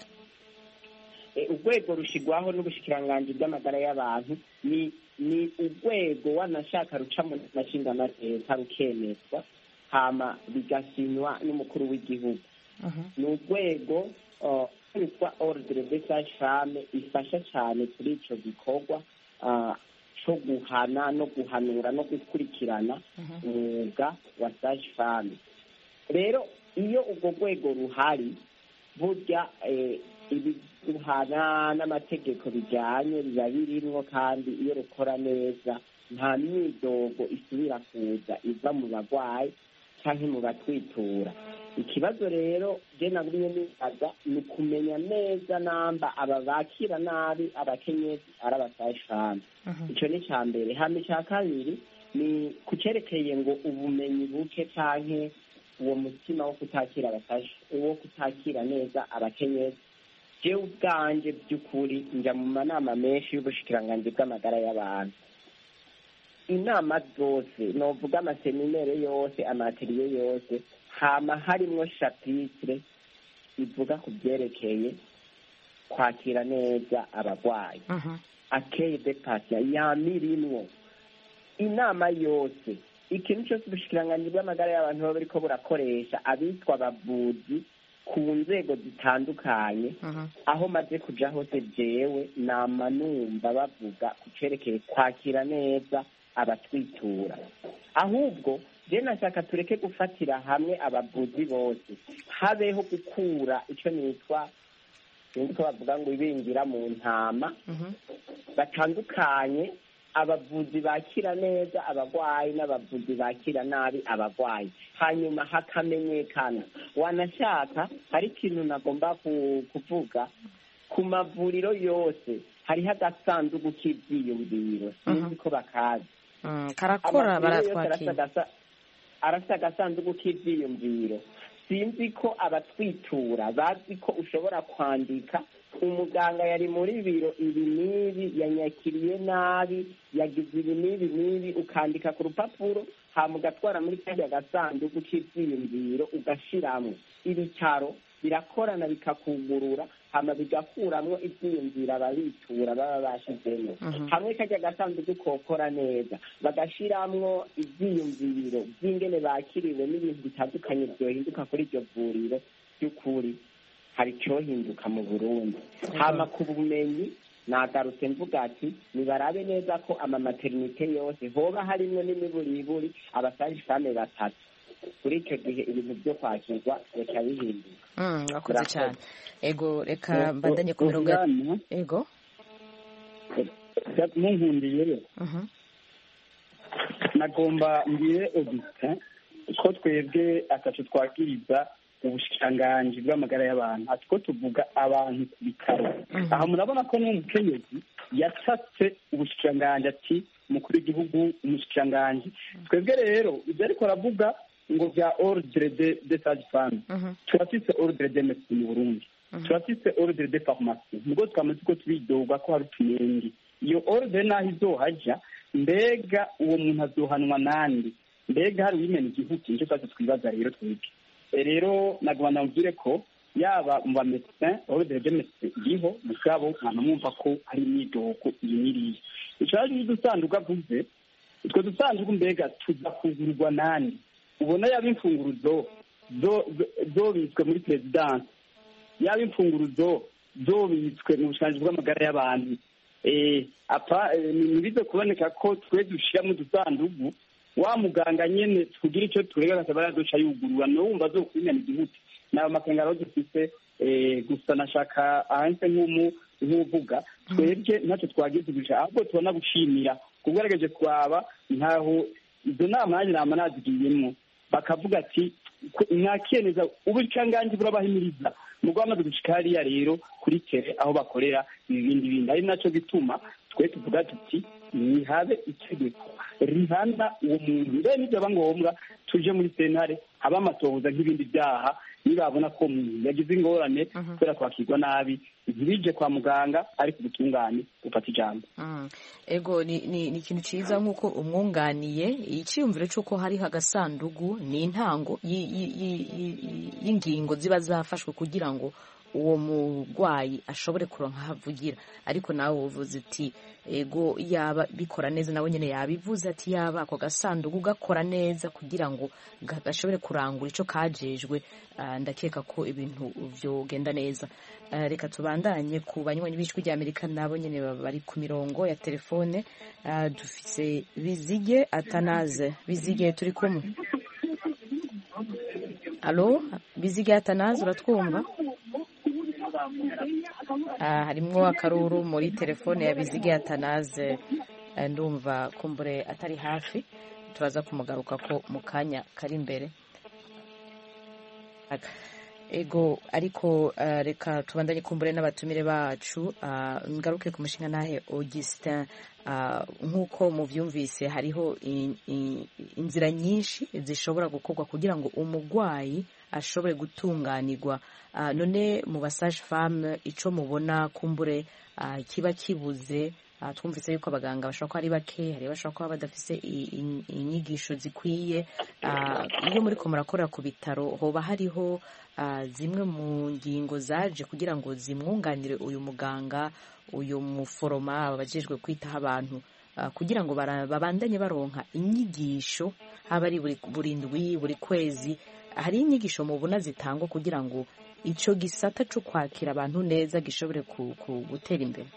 urwego rushigwaho n'ubushikiranganji bw'amagara y'abantu. ni ni urwego wanashaka ruca mu mashinga amateka rukemezwa hama bigasinywa n'umukuru w'igihugu. ni urwego rwitwa ordre de sage femme, ifasha cyane kuri ico gikorwa cyo guhana no guhanura no gukurikirana umwuga wa sage femme. rero iyo urwo rwego ruhari burya ibiduhana n'amategeko bijyanye biba birimwo, kandi iyo rukora neza nta myidogo isubira kuza iva mu bagwayi cyangwa mu batwitura. ikibazo rero je nagumye nibaza ni kumenya neza namba aba bakira nabi abakenyezi ari abasaje femme. ico ni ca mbere. hama ica kabiri ni kucerekeye ngo ubumenyi buke canke uwo mutima wo kutakira abasaje uwo kutakira neza abakenyezi. jewe ubwanje by'ukuri nja mu manama menshi y'ubushikiranganji bw'amagara y'abantu. inama zose novuga amaseminere yose amateriye yose hama harimwo chapitre ivuga ku byerekeye kwakira neza abarwayi. accueil des patients yamirimwo inama yose. ikintu cyose ubushikiranganji bw'amagara y'abantu baba bariko burakoresha abitwa abavuzi ku nzego zitandukanye. aho maze kuja hose jewe nama numva bavuga ku cerekeye kwakira neza abatwitura. ahubwo je nashaka tureke gufatira hamwe abavuzi bose, habeho gukura icyo nitwa niko bavuga ngo ibingira mu ntama. batandukanye abavuzi bakira neza abagwayi n'abavuzi bakira nabi abagwayi, hanyuma hakamenyekana. wanashaka hari ikintu nagomba kuvuga, ku mavuriro yose hariho agasanduku k'ivyiyumviro, sinzi ko bakazi. karakora baratwakira arafite agasanduku k'ivyiyumviro. sinzi ko abatwitura bazi ko ushobora kwandika umuganga yari muri biro ibi n'ibi yanyakiriye nabi yagize ibi n'ibi n'ibi, ukandika ku rupapuro hama ugatwara muri kariya gasanduku k'ivyiyumviro ugashiramwo. ibitaro birakorana bikakugurura hama bigakuramwo ivyiyumviro ababitura baba bashizemo. hamwe kajya gasanduku kokora neza bagashiramwo ivyiyumviro vy'ingene bakiriwe n'ibintu bitandukanye vyohinduka kuri iryo vuriro. by'ukuri hari icyohinduka mu Burundi. hama ku bumenyi nagarutse mvuga ati nibarabe neza ko amamaternite yose hoba harimwo n'imiburiburi abasaje femme batatu. kuri icyo gihe ibintu byo kwakirwa reka bihinduka. Mwakoze cyane. ego reka mbandanye ku mirongo ego munkundiye rero nagomba mbire Augustin ko twebwe atacu twakiriza ubushikiranganji bw'amagara y'abantu, ati ko tuvuga abantu ku bitaro. aha murabona ko n'umukenyezi yasatse ubushikiranganji ati umukuru w'igihugu umushikiranganji. twebwe rero ibyo ariko aravuga ngo bya ordre de de sage femme, turafise ordre de médecine mu Burundi, turafise ordre de pharmacie. nubwo twamaze ko tubidoga ko hari utunenge. iyo ordre naho izohaja, mbega uwo muntu azohanwa nande? mbega hari uwimena igihugu? nicyo twese twibaza rero twebwe. rero nagomba namubwire ko yaba mu bamedecin ordre de médecine iriho, mugabo nta mwumva ko hari imyidogo iyi n'iriya. ico hari n'udusanduku avuze, utwo dusanduku mbega tuza kugurwa nande? ubona yaba imfunguruzo zobitswe muri perezidansi, yaba imfunguruzo zobitswe mu bushikiranganji bw'amagara y'abantu apa ntibize kuboneka ko twe dushyiramo udusandugu wa muganga nyine tugira icyo turega agasaba yaduca yugurura no wumva zo kunyana igihute nayo makengaro dufise gusa nashaka ahanse nk'umu nk'uvuga twebwe ntacyo twagize gusa ahubwo tubona gushimira kugaragaje kwaba ntaho izo nama nanjye nama nazigiyemo bakavuga ati mwakiyemeza ubucanganji burabahimiriza mugabo amaze gushika hariya rero kuri tere aho bakorera ibindi bindi ari nacyo bituma twe tuvuga tuti nihabe itegeko rihana uwo muntu mbere n'ibyaba ngombwa tuje muri sentare haba amatohoza nk'ibindi byaha nibabona ko umuntu yagize ingorane kubera kwakirwa nabi ntibije kwa muganga ariko ubutungane ufata ijambo ego ni ni ikintu cyiza nk'uko umwunganiye icyiyumviro cy'uko hariho agasandugu ni intango y'ingingo ziba zafashwe kugira ngo uwo murwayi ashobore kuronka havugira ariko nawe uvuze ati ego yaba bikora neza nawe nyine yabivuze ati yaba ako gasandugu gakora neza kugira ngo gashobore kurangura icyo kajejwe ndakeka ko ibintu byogenda neza reka tubandanye ku banywanyi b'ijwi rya Amerika nabo nyine bari ku mirongo ya telefone dufise Bizige Atanaze Bizige turi kumwe Allo Bizige Atanaze uratwumva harimwo akaruru muri telefone ya Bizige Atanaze ndumva kumbure atari hafi turaza kumugaruka ko mu kanya kari imbere ego ariko reka tubandanye kumbure n'abatumire bacu ngaruke ku mushinga nahe Augustin nk'uko muvyumvise hariho inzira nyinshi zishobora gukorwa kugira ngo umurwayi ashobore gutunganirwa none mu basage femme ico mubona kumbure kiba kibuze twumvise yuko abaganga bashobora kuba ari bake hari bashobora kuba badafise inyigisho zikwiye iyo muri ko murakorera ku bitaro hoba hariho zimwe mu ngingo zaje kugira ngo zimwunganire uyu muganga uyu muforoma abajejwe kwitaho abantu kugira ngo babandanye baronka inyigisho haba ari buri ndwi buri kwezi hari inyigisho mubona zitangwa kugira ngo ico gisata cyo kwakira abantu neza gishobore gutera imbere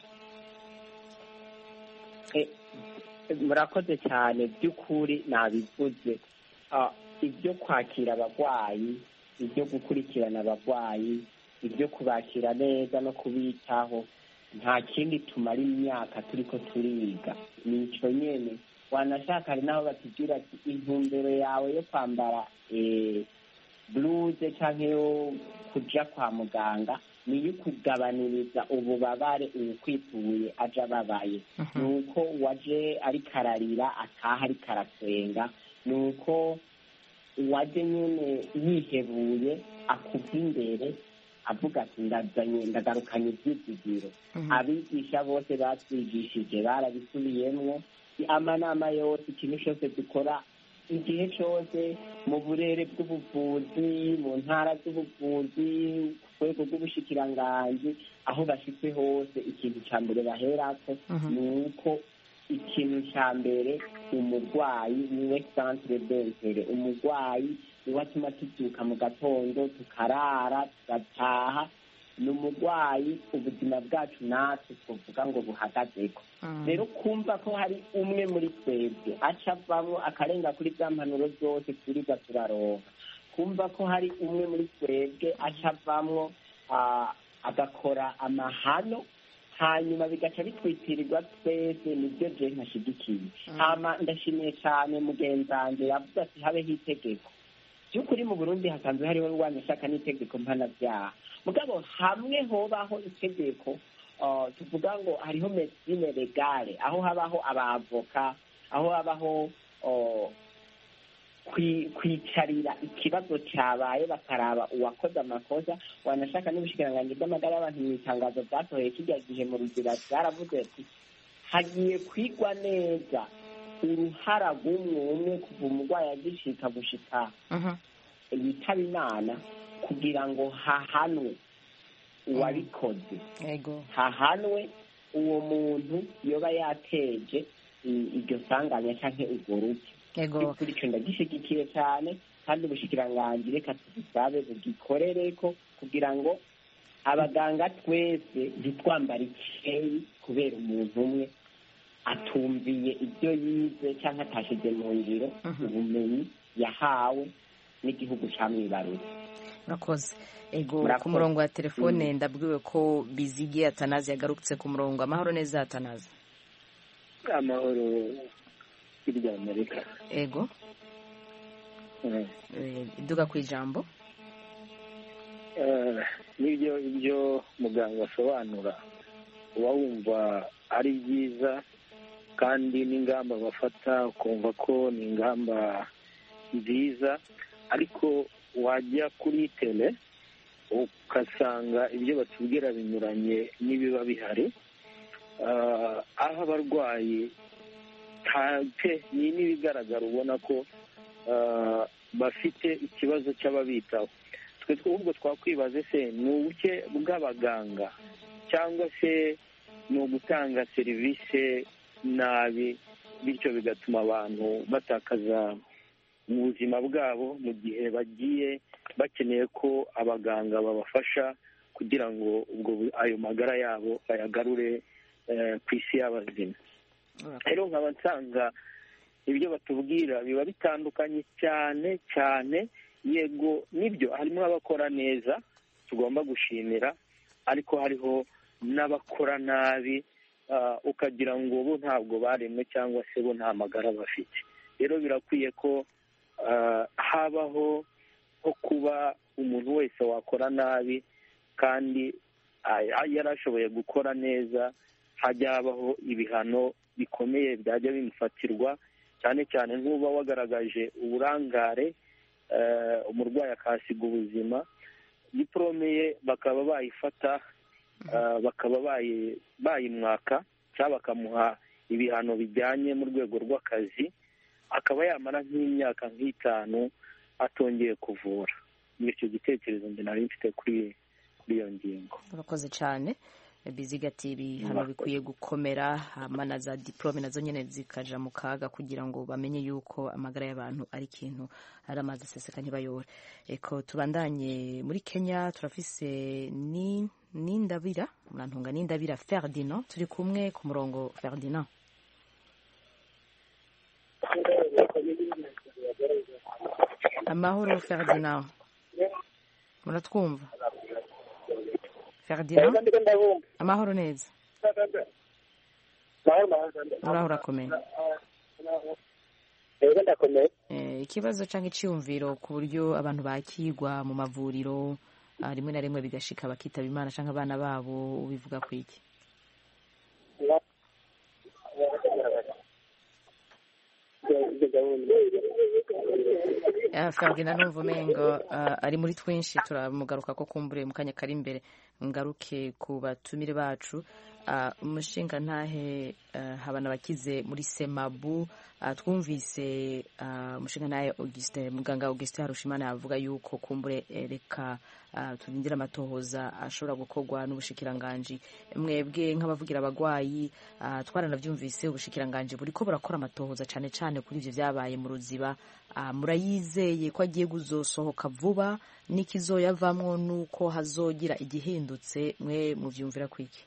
murakoze cyane by'ukuri nabivuze ibyo kwakira abarwayi ibyo gukurikirana abarwayi ibyo kubakira neza no kubitaho nta kindi tumara imyaka turi ko turiga ni icyo nyine wanashaka hari n'aho batubwira ati intumbero yawe yo kwambara bluze cyangwa yo kujya kwa muganga ni iyo kugabaniriza ububabare ukwituye aje ababaye ni uko waje ariko ararira ataha ariko arasenga ni uko uwaje nyine yihebuye akuva imbere avuga ati ndazanye ndagarukanye ibyizigiro abigisha bose batwigishije barabisubiyemwo amanama yose ikintu cyose dukora igihe cyose mu burere bw'ubuvuzi mu ntara z'ubuvuzi ku rwego rw'ubushikiranganji aho bashyitse hose ikintu cya mbere baherako ni uko ikintu cya mbere umurwayi niwe centre d'intere umurwayi niwe atuma tubyuka mu gatondo tukarara tugataha ni umurwayi ubuzima bwacu natwe twavuga ngo buhagazeko rero kumva ko hari umwe muri twebwe aca avamo akarenga kuri za mpanuro zose turiga turaronka kumva ko hari umwe muri twebwe aca avamo agakora amahano hanyuma bigaca bitwitirirwa twese nibyo je nkashigikiye hama ndashimiye cyane mugenzange yavuze ati habeho itegeko by'ukuri mu Burundi hasanzwe hariho wanashaka n'itegeko mpanabyaha mugabo hamwe hobaho itegeko tuvuga ngo hariho medicine legale aho habaho abavoka aho habaho kwicarira ikibazo cyabaye bakaraba uwakoze amakosa wanashaka n'ubushikiranganji bw'amagara y'abantu mu itangazo bwasohoye kijya gihe mu ruzira byaravuze ati hagiye kwigwa neza uruhara rw'umwe umwe kuva umurwayi agishika gushika yitaba imana kugira ngo hahanwe uwabikoze hahanwe uwo muntu yoba yateje iryo sanganya cyangwa urwo rupfu kuri icyo ndagishyigikiye cyane kandi ubushikiranganji reka tubisabe bugikorere ko kugira ngo abaganga twese ntitwambare ikeyi kubera umuntu umwe atumviye ibyo yize cyangwa atashyize mu ngiro ubumenyi yahawe n'igihugu cyamwibarutse. murakoze. ego ku murongo wa telefone ndabwiwe ko Bizige Atanazi yagarutse ku murongo. amahoro neza Atanazi. amahoro hirya Amerika. ego iduga ku ijambo. n'ibyo ibyo muganga asobanura uba wumva ari byiza kandi n'ingamba bafata ukumva ko ni ingamba nziza, ariko wajya kuri tele ugasanga ibyo batubwira binyuranye n'ibiba bihari. aho abarwayi ni n'ibigaragara ubona ko bafite ikibazo cy'ababitaho. twe ahubwo twakwibaza se ni ubuke bw'abaganga cyangwa se ni ugutanga serivisi nabi, bityo bigatuma abantu batakaza ubuzima bwabo mu gihe bagiye bakeneye ko abaganga babafasha kugira ngo ubwo ayo magara yabo bayagarure ku isi y'abazima. rero nkaba nsanga ibyo batubwira biba bitandukanye cyane cyane. yego nibyo harimo abakora neza tugomba gushimira, ariko hariho n'abakora nabi ukagira ngo bo ntabwo baremwe cyangwa se bo nta magara bafite. rero birakwiye ko habaho nko kuba umuntu wese wakora nabi kandi yari ashoboye gukora neza, hajya habaho ibihano bikomeye byajya bimufatirwa, cyane cyane nk'uba wagaragaje uburangare umurwayi akahasiga ubuzima, diporome ye bakaba bayifata bakaba bayimwaka cyangwa bakamuha ibihano bijyanye mu rwego rw'akazi, akaba yamara nk'imyaka nk'itanu atongeye kuvura. ni icyo gitekerezo njye nari mfite kuri iyo ngingo. urakoze cyane Biziga ati ibihano bikwiye gukomera, hama na za diplome nazo nyene zikaja mu kaga kugira ngo bamenye yuko amagara y'abantu ari ikintu ari amazi aseseka ntibayore. Eko tubandanye muri Kenya turafise ni Nindabira murantunga Nindabira Ferdinand turi kumwe ku murongo. Ferdinand, amahoro Ferdinand, muratwumva? Ferdinand, amahoro neza. uraho urakomeye? ikibazo cyangwa icyumviro ku buryo abantu bakigwa mu mavuriro rimwe na rimwe bigashika bakitaba Imana cyangwa abana babo, ubivuga ku iki? Ferdinand numva umengo ari muri twinshi, turamugaruka ko kumbure mu kanya kari imbere. ngaruke ku batumire bacu. umushinga ntahe habana bakize muri Semabu, twumvise umushinga ntahe Augustin muganga Augustin Harushimana avuga yuko kumbure reka turindira amatohoza ashobora gukorwa n'ubushikiranganje. mwebwe nk'abavugira abagwayi twaranavyumvise ubushikiranganje buriko burakora amatohoza cyane cyane kuri ivyo vyabaye mu Ruziba. murayizeye ko agiye kuzosohoka vuba n'ikizoyavamwo nuko hazogira igihindutse? mwe muvyumvira kwiki?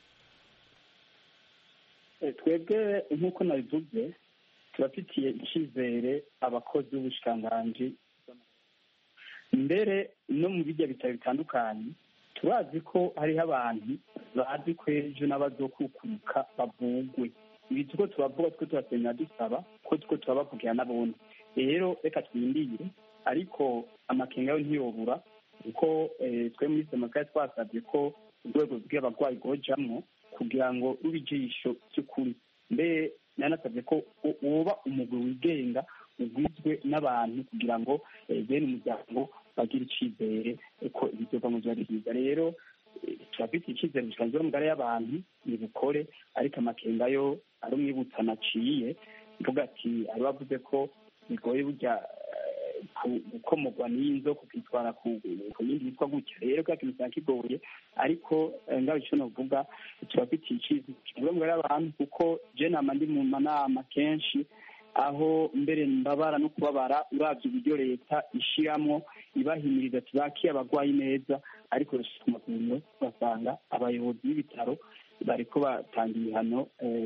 twebwe nk'uko nabivuze turafitiye icyizere abakozi b'ubushikanganje, mbere no mu bijya bitaro bitandukanye turazi ko hariho abantu bazi ko ejo n'abazokukuruka bavugwe. ibi tuko turavuga two turasenya dusaba ko tuko turabavugira n'abundi. rero reka twindire, ariko amakenga yo ntiyobura kuko twe muri Semaka twasabye ko urwego rw'abagwayi rwojamwo kugira ngo rube ijisho by'ukuri. mbe nanasabye ko woba umugwi wigenga ugizwe n'abantu kugira ngo bene umuryango bagire icyizere ko ibizova mu byari byiza. rero turafite icyizere gushikanje n'amagara y'abantu nibukore, ariko amakenga yo ari umwibutsa naciye mvuga ati ari bavuze ko bigoye burya gukomogwa n'inzo kukitwara ku yindi yitwa gutya. rero kwa kintu kigoye, ariko ngaho icyo navuga turafitiye icyizere n'amagara y'abantu kuko je nama ndi mu manama kenshi aho mbere mbabara no kubabara urabye uburyo leta ishyiramo ibahimiriza ati bakiye abarwayi neza, ariko ku mavuriro basanga abayobozi b'ibitaro bariko batanga ibihano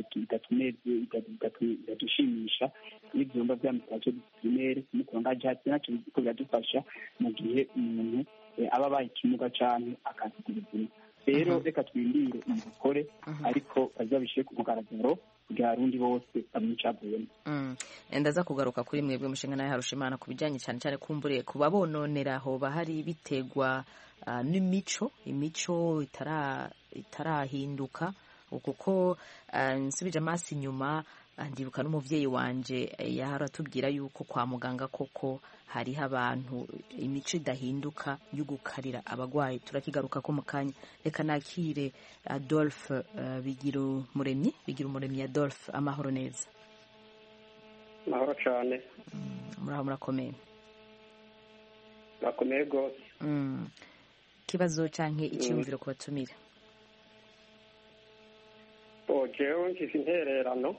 bigadushimisha n'ibyumba by'amitasiyo disiplinere n'ukungaje hasi nacyo biriko biradufasha mu gihe umuntu aba abaye ikimuga canke akasiga ubuzima. Rero reka twindire umukore ariko bazabishyire ku mugaragaro bwa rundi bose bamwicaguyemo. ndaza kugaruka kuri mwebwe mushinga nawe Harushimana ku bijyanye cyane cyane kumbure kuba bononera hoba hari bitegwa n'imico imico itarahinduka kuko nsubije amaso inyuma ndibuka n'umubyeyi wanje yaratubwira yuko kwa muganga koko hariho abantu imico idahinduka yo gukarira abagwayi. turakigaruka ko mu kanya. Reka nakire Adolphe bigira umuremyi bigira umuremyi Adolphe, amahoro neza. amahoro cyane. muraho murakomeye? murakomeye rwose. ikibazo canke icyumviro ku batumira? jewe ngize intererano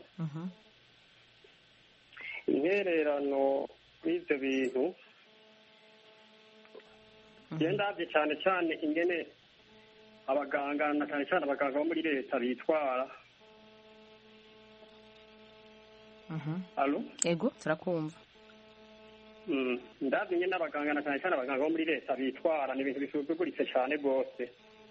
intererano y'ibyo bintu ndabye cyane cyane ingene abaganga na cyane cyane abaganga bo muri leta bitwara. alo ego turakumva. ndabye ingene abaganga na cyane cyane abaganga bo muri leta bitwara ni ibintu bisuzuguritse cyane rwose.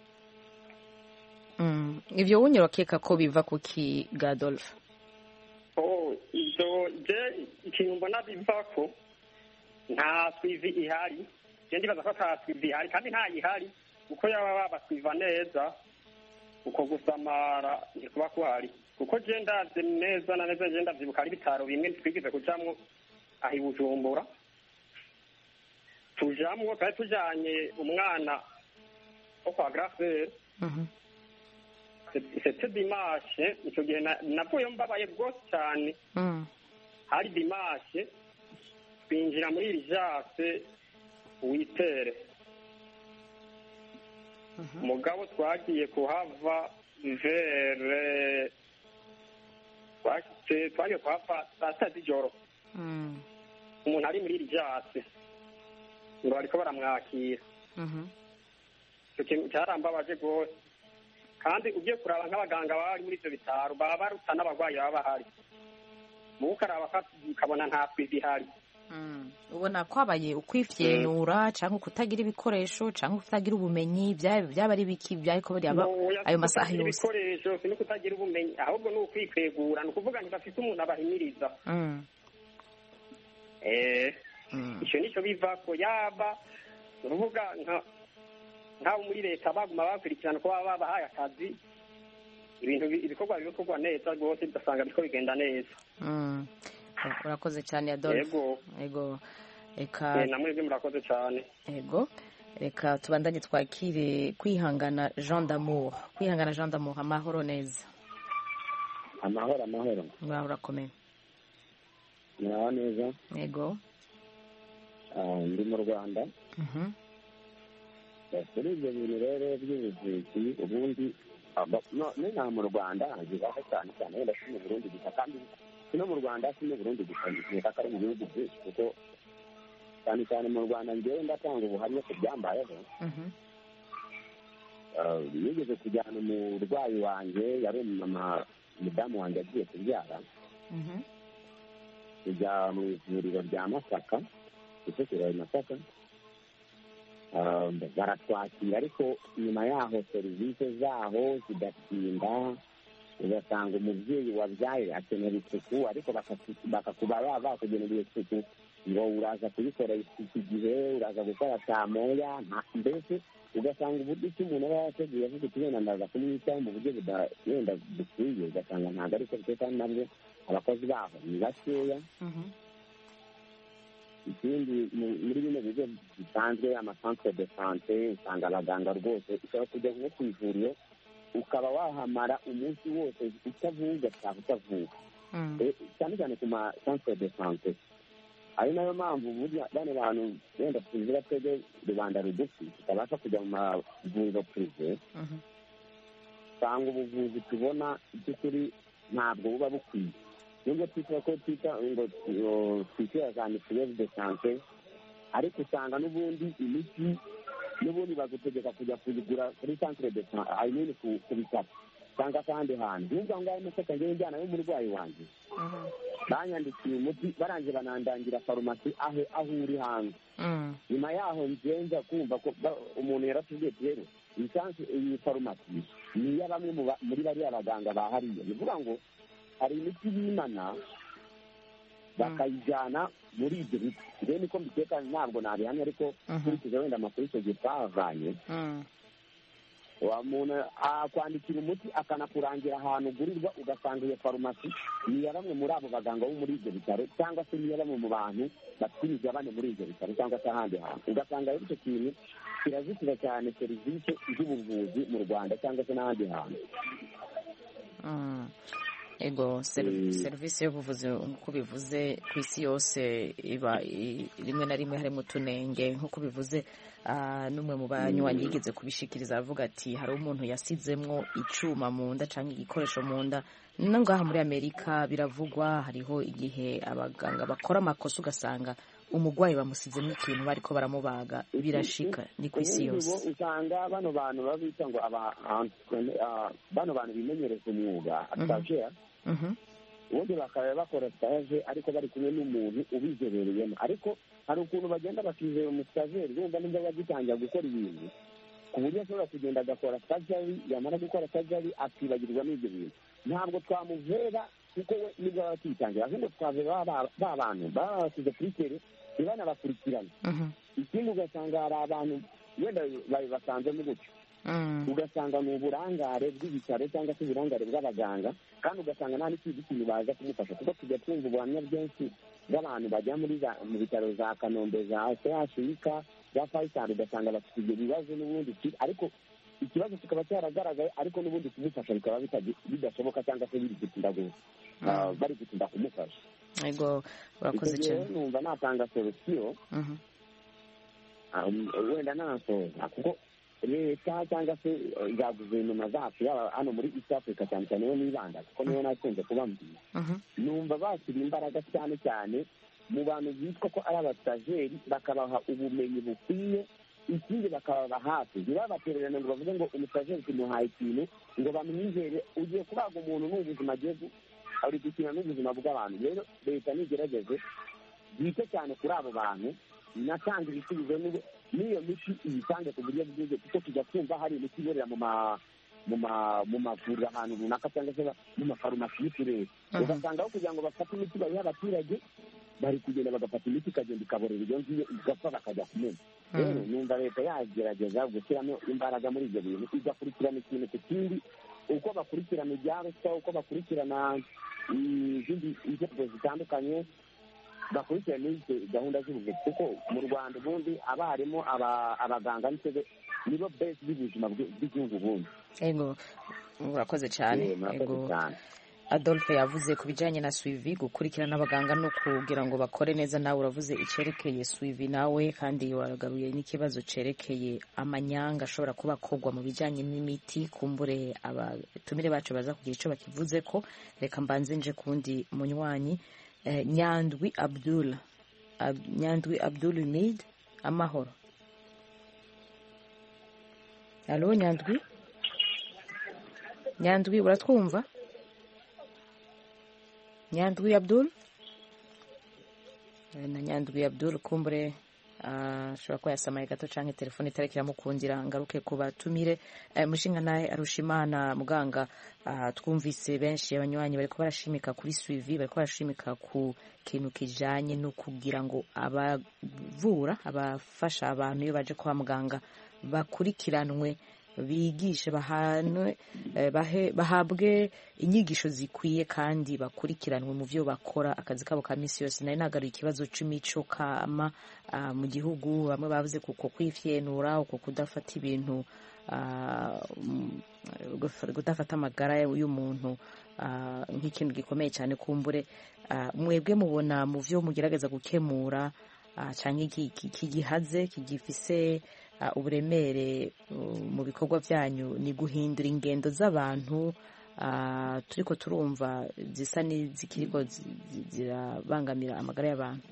Ivyo wunyurokeka ko biva kuki Gadolphe? Oh, ivyo je ikintu mbona biva ko nta swivi ihari. Je ndibaza ko nta swivi ihari kandi nta ihari uko yaba babaswiva neza uko gusamara ntikuba kuhari. Kuko je ndaze neza na neza je ndavyibuka ari bitaro bimwe twigize kujamwo ahi Bujumbura. Tujamwo kandi tujanye umwana wo kwa Grafe. Mhm. C'était dimanche, icyo gihe navuye mbabaye rwose cyane. Hari dimanche twinjira muri rijase witere. Mugabo twagiye kuhava vere twashitse twagiye kuhava saa sita z'ijoro. Umuntu ari muri rijase ngo bariko baramwakira. Icyo kintu cyarambabaje rwose. Kandi ugiye kuraba nk'abaganga bari muri ibyo bitaro baba baruta n'abarwayi baba bahari. Mu ukaraba ukabona nta swivi ihari. Ubona ko habaye ukwifyenyura cyangwa kutagira ibikoresho cyangwa kutagira ubumenyi byaba ari biki byariko bari ayo masaha yose. Ibikoresho si no kutagira ubumenyi ahubwo ni ukwikwegura ni ukuvuga ngo bafite umuntu abahimiriza. Eh icyo nicyo biva ko yaba uruvuga nka ntawe muri leta baguma bakurikirana ko baba babahaye akazi ibintu ibikorwa bikorwa neza rwose ugasanga biriko bigenda neza. Urakoze cyane Adolphe. Ego reka namwe murakoze cyane. Ego reka tubandanye twakire kwihangana Jean d'Amour. Kwihangana Jean d'Amour, amahoro neza. Amahoro amahoro. Mwaho urakomeye? Mwaho neza. Ego ndi mu Rwanda. Kuri ibyo bintu rero by'ubuvuzi ubundi nta mu Rwanda bibaho cyane cyane wenda si mu Burundi gusa kandi si no mu Rwanda si no Burundi gusa nkeka ko ari mu bihugu byinshi kuko cyane cyane mu Rwanda njyewe ndatanga ubuhamya ku byambayeho. nigeze kujyana umurwayi wanjye yari umumama umudamu wanjye agiye kubyara kujya mu ivuriro rya Masaka Kicukiro Masaka. baratwakira ariko nyuma yaho serivisi zaho zidatinda ugasanga umubyeyi wabyaye akenera isuku ariko bakakuba bakugenera isuku ngo uraza kuyikora iki gihe uraza gukora saa moya mbese ugasanga uburyo icyo umuntu aba yateguye avuga ati wenda ndaza kumwitaho mu buryo wenda bukwiye ugasanga ntabwo ariko bite kandi nabwo abakozi baho ni bakeya. Ikindi muri bino bigo bisanzwe amasantere de sante usanga abaganga rwose ushobora kujya nko ku ivuriro ukaba wahamara umunsi wose utavuga cyangwa utavuga cyane cyane ku masantere de sante. ari nayo mpamvu burya bane bantu wenda tuziba twebwe rubanda rugufi tutabasha kujya mu mavuriro purive usanga ubuvuzi tubona by'ukuri ntabwo buba bukwiye nubwo twita ko twita ngo twishyura za mituweli de sante ariko usanga n'ubundi imiti n'ubundi bagutegeka kujya kuyigura kuri centre de sante I mean ku bitaro cyangwa se ahandi hantu nubwo aho ngaho mufata ngewe njyana y'umurwayi wanjye banyandikiye umuti barangije banandangira farumasi aho aho uri hanze nyuma yaho ngenza kumva ko umuntu yaratubwiye rero iyi farumasi ni iya bamwe muri bariya baganga bahariye bivuga ngo hari imiti bimana bakayijyana muri ibyo biti rero niko mbiteka ntabwo nabihamya ariko nkurikije wenda amakuru icyo gihe twavanye wa muntu akwandikira umuti akanakurangira ahantu ugurirwa ugasanga iyo farumasi ni iya bamwe muri abo baganga bo muri ibyo bitaro cyangwa se ni iya bamwe mu bantu bafite imigabane muri ibyo bitaro cyangwa se ahandi hantu ugasanga rero icyo kintu kirazitira cyane serivisi z'ubuvuzi mu Rwanda cyangwa se n'ahandi hantu. ego serivisi y'ubuvuzi nk'uko bivuze ku isi yose iba rimwe na rimwe harimo utunenge nk'uko bivuze n'umwe mu banywanyi yigeze kubishikiriza avuga ati hari umuntu yasizemwo icuma mu nda cyangwa igikoresho mu nda no ngaha muri Amerika biravugwa hariho igihe abaganga bakora amakosa ugasanga umugwayi bamusizemo ikintu bariko baramubaga birashika ni ku isi yose usanga bano bantu babita ngo aba bano bantu bimenyereza umwuga stagiaire ubundi bakaba bakora stage ariko bari kumwe n'umuntu ubizobereyemo ariko hari ukuntu bagenda bakizera umustagiaire yumva nimba bagitangira gukora ibintu ku buryo ashobora kugenda agakora stagiaire yamara gukora stagiaire akibagirwa n'ibyo bintu ntabwo twamuvera kuko we nibwo baba bakitangira ahubwo twavera ba bantu baba basize kuri tere ntibanabakurikirane ikindi ugasanga hari abantu wenda basanzemo gutyo ugasanga ni uburangare bw'ibitaro cyangwa se uburangare bw'abaganga kandi ugasanga nta n'ikindi kintu baza kumufasha kuko tujya twumva ubuhamya bwinshi bw'abantu bajya muri mu bitaro za Kanombe za C H U K za Faisal ugasanga bafite ibyo bibazo n'ubundi ariko ikibazo kikaba cyaragaragaye ariko n'ubundi kumufasha bikaba bidashoboka cyangwa se biri gutinda bari gutinda kumufasha ego urakoze cyane numva natanga solution wenda nasoza kuko leta cyangwa se za guverinoma zacu yaba hano muri East Africa cyane cyane niyo nibanda kuko niyo nakunze kubambira numva bashyira imbaraga cyane cyane mu bantu bitwa ko ari abastajeri bakabaha ubumenyi bukwiye ikindi bakababa hafi ntibabatererane ngo bavuge ngo umustajeri tumuhaye ikintu ngo bamwizere ugiye kubaga umuntu n'ubuzima agiye ari gukina n'ubuzima bw'abantu rero leta nigerageze yite cyane kuri abo bantu natanga ibisubizo n'iyo miti iyitange ku buryo bwiza kuko tujya twumva hari imiti iborera mu ma mu ma mu mavuriro ahantu runaka cyangwa se mu mafarumasi y'uturere ugasanga aho kugira ngo bafate imiti bayiha abaturage bari kugenda bagafata imiti ikagenda ikaborera iyo ngiyo igapfa bakajya kumena rero numva leta yagerageza gushyiramo imbaraga muri ibyo bintu igakurikirana ikintu ku kindi uko bakurikirana ibya ruswa uko bakurikirana izindi nzego zitandukanye bakurikirana izi gahunda z'ubuvuzi kuko mu Rwanda ubundi abarimu abaganga nibo base y'ubuzima bw'igihugu ubundi ego urakoze cyane ego Adolphe yavuze ku bijyanye na suivi gukurikirana abaganga no kugira ngo bakore neza nawe uravuze icyerekeye suivi nawe kandi waragaruye n'ikibazo cyerekeye amanyanga ashobora kuba akorwa mu bijyanye n'imiti kumbure abatumire bacu baza kugira icyo bakivuze ko reka mbanze nje kundi munywanyi Nyandwi Abdul Nyandwi Abdul Umid amahoro Allo Nyandwi Nyandwi uratwumva Nyandwi Abdul na Nyandwi Abdul kumbure ashobora kuba yasamaye gato canke telefone itarekera mukundira ngaruke ku batumire mushinga naye Arushimana muganga twumvise benshi abanywanyi bariko barashimika kuri suivi bariko barashimika ku kintu kijanye no kugira ngo abavura abafasha abantu iyo baje kwa muganga bakurikiranwe bigishe bahanwe bahabwe inyigisho zikwiye kandi bakurikiranwe mu byo bakora akazi kabo ka misi yose nari nagaruye ikibazo c'imico kama mu gihugu bamwe bavuze kuko kwifyenura uko kudafata ibintu kudafata amagara y'umuntu nk'ikintu gikomeye cyane kumbure mwebwe mubona mu byo mugerageza gukemura cyangwa kigihaze kigifise uburemere mu bikorwa byanyu ni guhindura ingendo z'abantu uh, turiko turumva zisa n'izikiriko zirabangamira amagara y'abantu?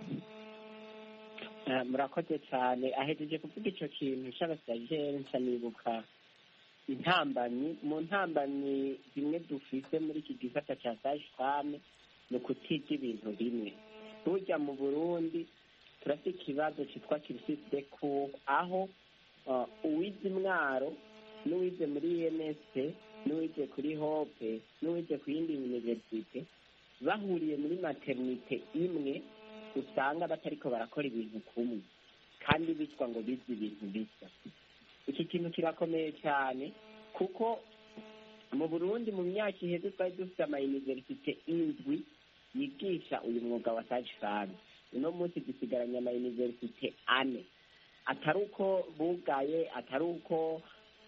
murakoze cyane. ahejeje kuvuga icyo kintu cy'abasajeri nca nibuka intambamyi mu ntambamyi zimwe dufite muri iki gisata cya sage femme ni ukutiga ibintu bimwe. burya mu Burundi turafite ikibazo cyitwa kirisite de cour, aho uwize Mwaro n'uwize muri E N S P n'uwize kuri Hope n'uwize ku yindi universite bahuriye muri maternite imwe usanga batariko barakora ibintu kumwe kandi bitwa ngo bize ibintu bisa. Iki kintu kirakomeye cyane kuko mu Burundi mu myaka iheze twari dufite ama universite indwi yigisha uyu mwuga wa sage femme. uno munsi dusigaranye ama universite ane, atari uko bugaye, atari uko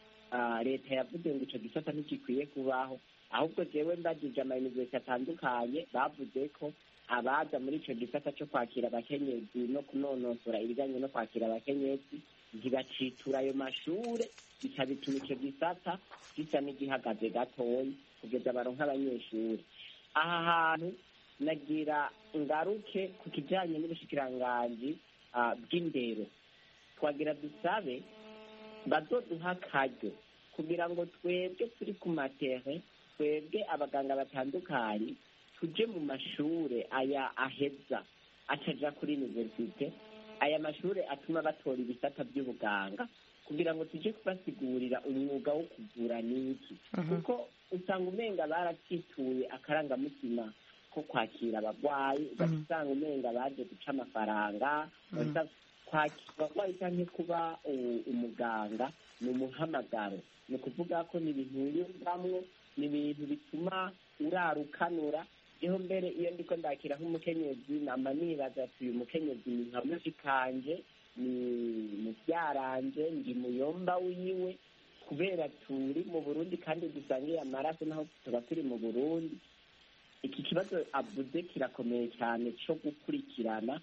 leta yavuze ngo icyo gisata ntigikwiye kubaho, ahubwo jewe mbajije ama universite atandukanye bavuze ko abaza muri icyo gisata cyo kwakira abakenyezi no kunonosora ibijyanye no kwakira abakenyezi ntibacitura ayo mashure, bica bituma icyo gisata gisa n'igihagaze gatoya kugeza baronka abanyeshuri. aha hantu nagira ngaruke ku kijyanye n'ubushikiranganji bw'indero, twagira dusabe bazoduha akaryo kugira ngo twebwe turi ku matere, twebwe abaganga batandukanye tuje mu mashure aya aheza acaja kuri universite, aya mashure atuma batora ibisata by'ubuganga kugira ngo tuje kubasigurira umwuga wo kuvura n'iki. kuko usanga umenga barakituye akarangamutima ko kwakira abagwayi, ugasanga umenga baje guca amafaranga, kwakira abagwayi cyangwa kuba umuganga ni umuhamagaro. ni ukuvuga ko ni ibintu wiyumvamwo, ni ibintu bituma urarukanura. Jeho mbere iyo ndiko ndakira nk'umukenyezi nama nibaza ati uyu mukenyezi ni nka mushikanje, ni mubyaranje, ndi muyomba wiwe, kubera turi mu Burundi kandi dusangiye amaraso naho tuba turi mu Burundi. Iki kibazo avuze kirakomeye cyane cyo gukurikirana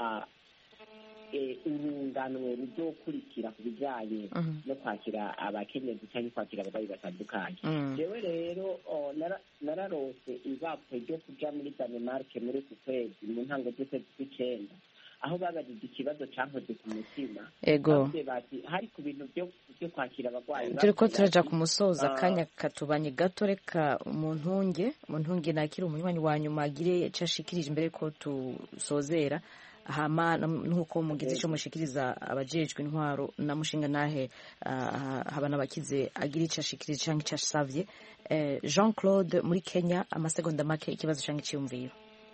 urunganwe ruzokurikira ku bijyanye no kwakira abakenyezi cyangwa kwakira abarwayi batandukanye. jewe rero nararose ibapfe ryo kuja muri Danemark muri ku kwezi mu ntango z'ukwezi kw'icenda, aho babajije ikibazo cankoze ku mutima. ego bati hari ku bintu byo byo kwakira abarwayi. turiko turaja ku musoza akanya katubanye gato, reka umuntunge umuntunge nakira umunywanyi wa nyuma agire cashikirije imbere ko tusozera, hama nuko mugize ico mushikiriza abajejwe intwaro na mushinga nahe haba nabakize agira ico ashikirije canke ico asavye. Jean Claude muri Kenya, amasegonda make, ikibazo canke iciyumviro.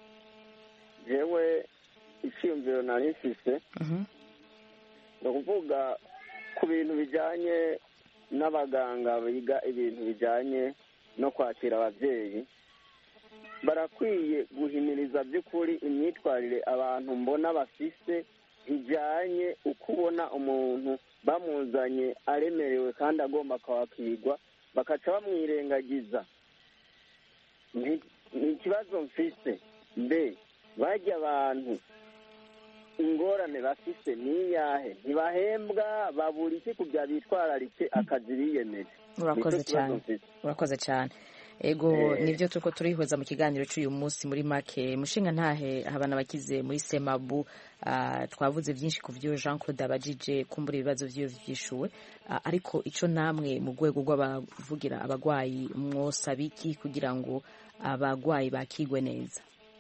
jewe iciyumviro nari mfise ni ukuvuga ku bintu bijanye n'abaganga biga ibintu bijanye no kwakira abavyeyi, barakwiye guhimiriza by'ukuri imyitwarire abantu mbona bafise ijyanye ukubona umuntu bamuzanye aremerewe kandi agomba kwakirwa bakaca bamwirengagiza. ni ikibazo mfise, mbe bajya abantu ingorane bafise niyahe? ntibahembwa, babura iki kubya bitwararike akazi biyemeje? urakoze cyane urakoze cyane ego nivyo turiko turihuza mu kiganiro cy'uyu munsi. muri make mushinga ntahe habana bakize muri Semabu, uh, twavuze byinshi ku vyo Jean Claude abajije kumbura ibibazo vyo vyishuwe, uh, ariko ico namwe mu rwego rw'abavugira abagwayi mwosabiki kugira ngo abagwayi bakigwe neza?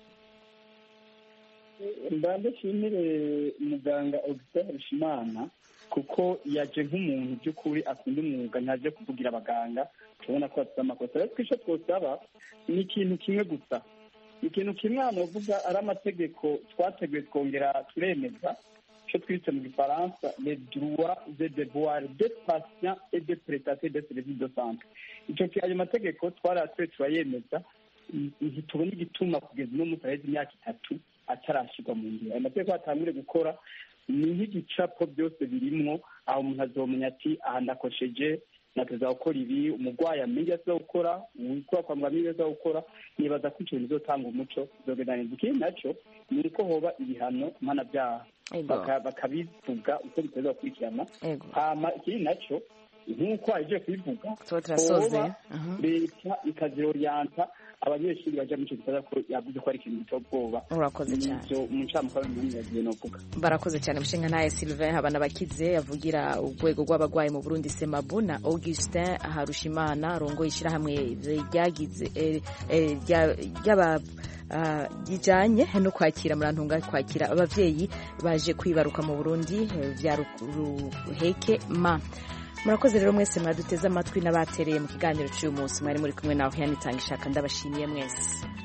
mbanze shimire muganga Augustin Rushimana kuko yaje nk'umuntu by'ukuri akunda umwuga, ntaje kuvugira abaganga tubona ko bafite amakosa. rero twisho twosaba ni ikintu kimwe gusa, ikintu kimwe hanovuga ari amategeko twateguye twongera turemeza icyo twise mu gifaransa les droits et devoirs des patients et des prestataires de services de santé. icyo ayo mategeko twaratuye turayemeza, ntitubona igituma kugeza uno munsi aheze imyaka itatu atarashyirwa mu ngiro. ayo mategeko atangure gukora ni nk'igicapo byose birimwo, aho umuntu azomenya ati aha ndakosheje, nateza gukora ibi, umurwayi amenye aza gukora, ukora kwa muganga aza gukora. nibaza ko icyo bizotanga umuco zogendaniriza. ikindi nacyo ni uko hoba ibihano mpanabyaha bakabivuga uko biteza gukurikirana. hama ikindi nacyo nk'uko aje kubivuga turasoze leta ikazioriyanta abanyeshuri baja mu kigo ko yavuze ko ari ikintu gitobwoba. Urakoze cyane mu ncamukuru y'imyanya novuga. Barakoze cyane mushinga naye Sylvain Habana bakize yavugira urwego rw'abagwayi mu Burundi Semabu na Augustin Harushimana rongo ishira hamwe ryagize ryaba bijanye no kwakira murantunga kwakira abavyeyi baje kwibaruka mu Burundi vya ruheke ma. Murakoze rero mwese mwaduteze amatwi n'abatereye mu kiganiro cy'uyu munsi mwari muri kumwe nawe yanitanga ishaka ndabashimiye mwese.